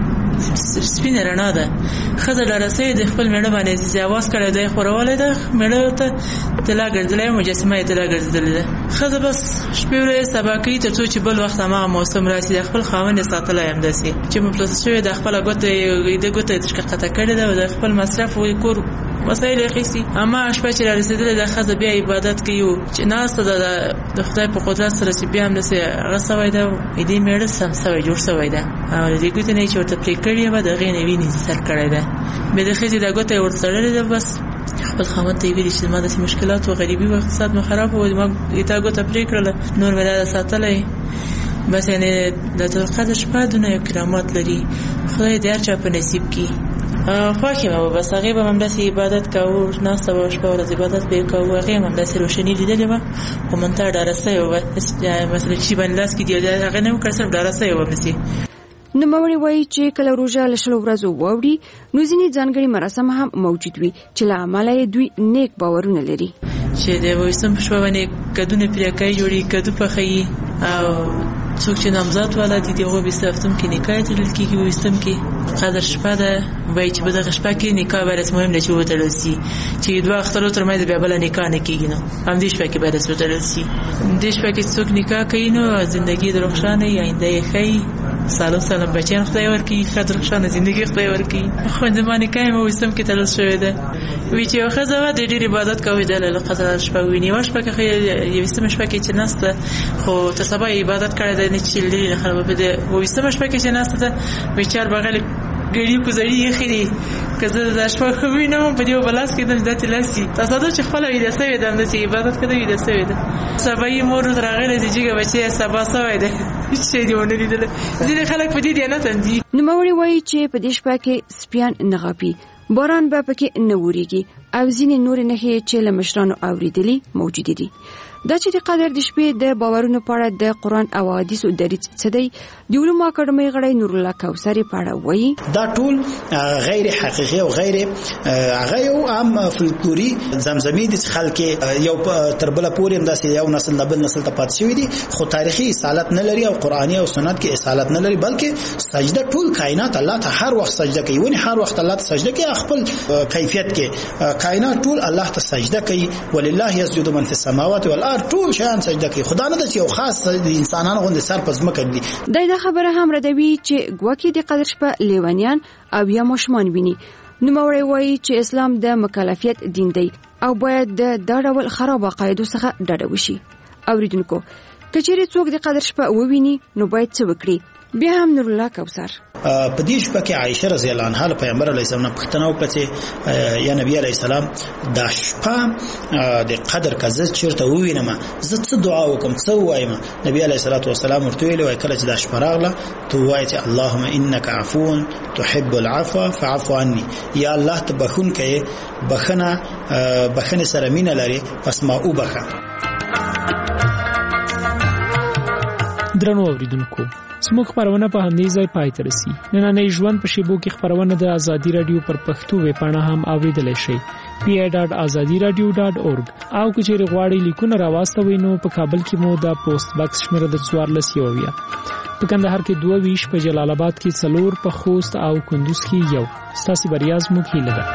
Speaker 14: سپینه رڼا ده. ښځه له رسۍ د خپل میړه باندې اواز کړی دی خورولی ده، میړه ته طلا ګرځېدلی مجسمه یې طلا ګرځېدلې ده. ښځه بس شپې ورځې سبا کوي تر څو چې بل وخت هماغه موسم راسي د خپل خاوند یې ساتلی همداسې چې مفلسه شوې ده، خپله ګوته یې د ګوته یې ترې ښکته کړې ده او د خپل مصرف کور مسایل خېسي اما شپه چې رسیدل د خزه بیا عبادت کوي چې ناس د خدای په قدرت سره چې بیا هم نسې هغه سوی ده دې میړه سم سوی جوړ سوی ده او دې ګوتې نه چې ورته پرې کړې وه د هغې نه وینې سر کړی ده بیا د ښځې دا ګوته یې ورته تړلې ده بس خپل خاوند ته یې ویلي چې زما داسې مشکلات و غریبي و اقتصاد مو خراب و ما دا ګوته پرې کړله نور مې دا ساتلی بس یعنی د قدر شپه دونه یو کرامات لري خدای دې هر چا په نصیب کړي خوښ یم بس هغې به هم داسې عبادت کوو ناسته به شپه ورځ عبادت به یې کوو هغې هم هم داسې روشني لیدلې وه خو منتها ډاره سوې وه مثلا چې باندې لاس کې دی هغې نه وکړه صرف ډاره سوې وه همداسې
Speaker 24: نوموړی وایي چې کله روژه له شلو ورځو واوړي نو ځینې ځانګړي مراسم هم موجود وي چې له امله یې دوی نیک باورونه لري
Speaker 14: چې د اوویشتم په شپه باندې کدونه پیرکۍ جوړي کدو پخوي او څوک چې نامزاد والا دي د هغوی بیسته هفتم کې نکاح تړل کېږي اوویشتم کې قدر شپه ده وایي چې په دغه شپه کې نکاح باید مهم ده چې وتړل سي چې دوه اخترو تر منځ بیا بله نکاح نه کېږي نو همدې شپه کې باید وتړل سي دې شپه کې څوک نکاح کوي نو زندګي د روښانه آینده یې ښیي سالم سالم بچیان خدای ورکړي ښه روښانه زندګي خدای ورکړي خو زما نکاح یې اوویشتم کې تړل شوې ده وایي چې یوه ښځه وه د ډېر عبادت کوي د لیله قدر شپه ویني یوه شپه کې یوویشتمه شپه کې چې ناسته خو تر سبا یې عبادت کړی دی نه چې لرې نه خرابه د اوویشتمه شپه کې چې ناسته ده بیچار بغل ګړي کوزړي یې خېدي که زه د شپه خو وینم په دې بلاس کې د دې لاسي تصادف چې خپل ویده سوي ده د عبادت کده ویده سوي ده سبا یې مور راغله چې جګه بچي سبا سوي ده هیڅ دی ونه لیدل ځینې خلک په دې دی نه تندي
Speaker 24: نوموړی وایي چې په دې شپه کې سپیان نه غاپي باران به پکې نه وریږي او ځینې نور نښې چې له مشرانو اوریدلي موجود دي دا چې د قدر د شپې د باورونو په اړه د قرآن او حدیثو دریځ څه دی د علومو اکاډمۍ غړی نور الله کوثر په اړه وایي
Speaker 25: دا ټول غیر حقیقي او غیر هغه یو عام فولکلوري زمزمې دي خلک یو تر بل پورې همداسې یو نسل نه بل نسل ته پاتې شوی دي خو تاریخي اصالت نه لري او قرآني او سنت کې اصالت نه لري بلکې سجده ټول کائنات الله ته هر وخت سجده کوي ونی هر وخت الله ته سجده کوي خپل کیفیت کې کائنات ټول الله ته سجده کوي ولله يسجد من في السماوات والارض ټول شیان سجده کوي خدا نه د یو خاص انسانانو غوندې سر پس مکه دي
Speaker 24: دا خبره هم ردوي چې ګواکې د قدر شپه لیوانیان او یا مشمان ویني نوموړی وایي چې اسلام د مکلفیت دین دی او باید د دا ډول خراب عقایدو څخه ډډه وشي اوریدونکو کچېرې څوک د قدر شپه وویني نو باید څه وکړي بیا هم نور الله کوثر
Speaker 25: په دې شپه کې عائشه رضی الله عنها پیغمبر علیه السلام پښتنه وکړه چې یا نبی علیه السلام دا شپه د قدر کزه چیرته ووینم زه څه دعا وکم څه وایم نبی علیه السلام ورته ویل وای کله چې دا شپه راغله تو وای چې اللهم انك عفو تحب العفو فاعف عني یا الله ته بخون کوي بخنه بخنه سره مینه لري پس ما وبخه
Speaker 23: درنو اوریدونکو زموږ خبرونه په همدې ځای پای ته رسي نننۍ ژوند په شیبو کې خبرونه د ازادي رادیو پر پښتو ویب پاڼه هم اوریدلای شئ پی ای ډاټ ازادي رادیو ډاټ اورګ او که چیرې غواړئ لیکونه راواستوئ نو په کابل کې مو د پوسټ باکس شمیره د څوارلس یوویا په کندهار کې دوه ویش په جلال آباد کې څلور په خوست او کندوز کې یو ستاسو بریا زموږ هیله ده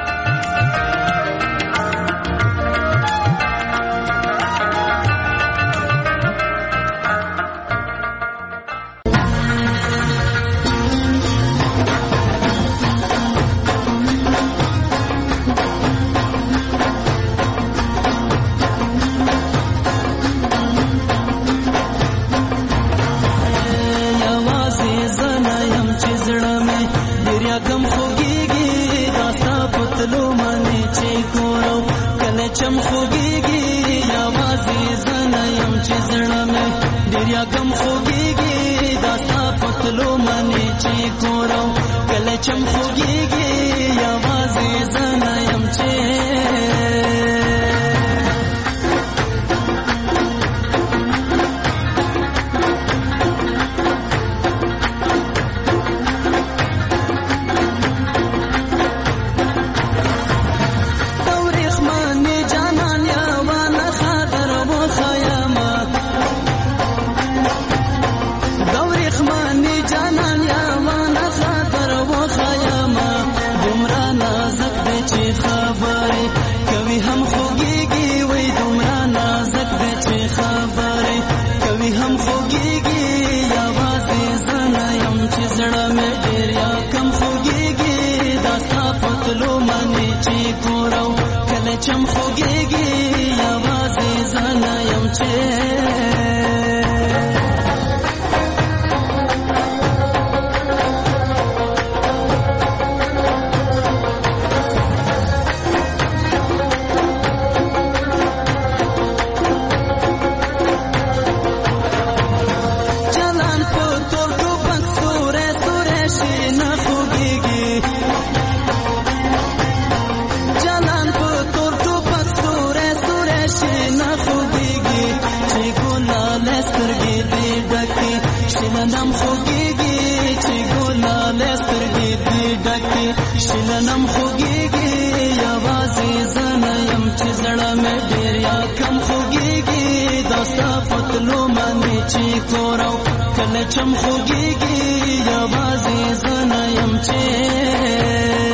Speaker 15: خبرې کوي چم خوږیږي یوازې زنه یم چې شلنم خوږیږي چې ګلاله سترګې دې ډکې شلنم خوږیږي یوازې زنه یم چې زړه مې ډېر یا کم خوږیږي دا ستا پتلو باندې چې کورو کله چم خوږیږي یوازې زنه یم چې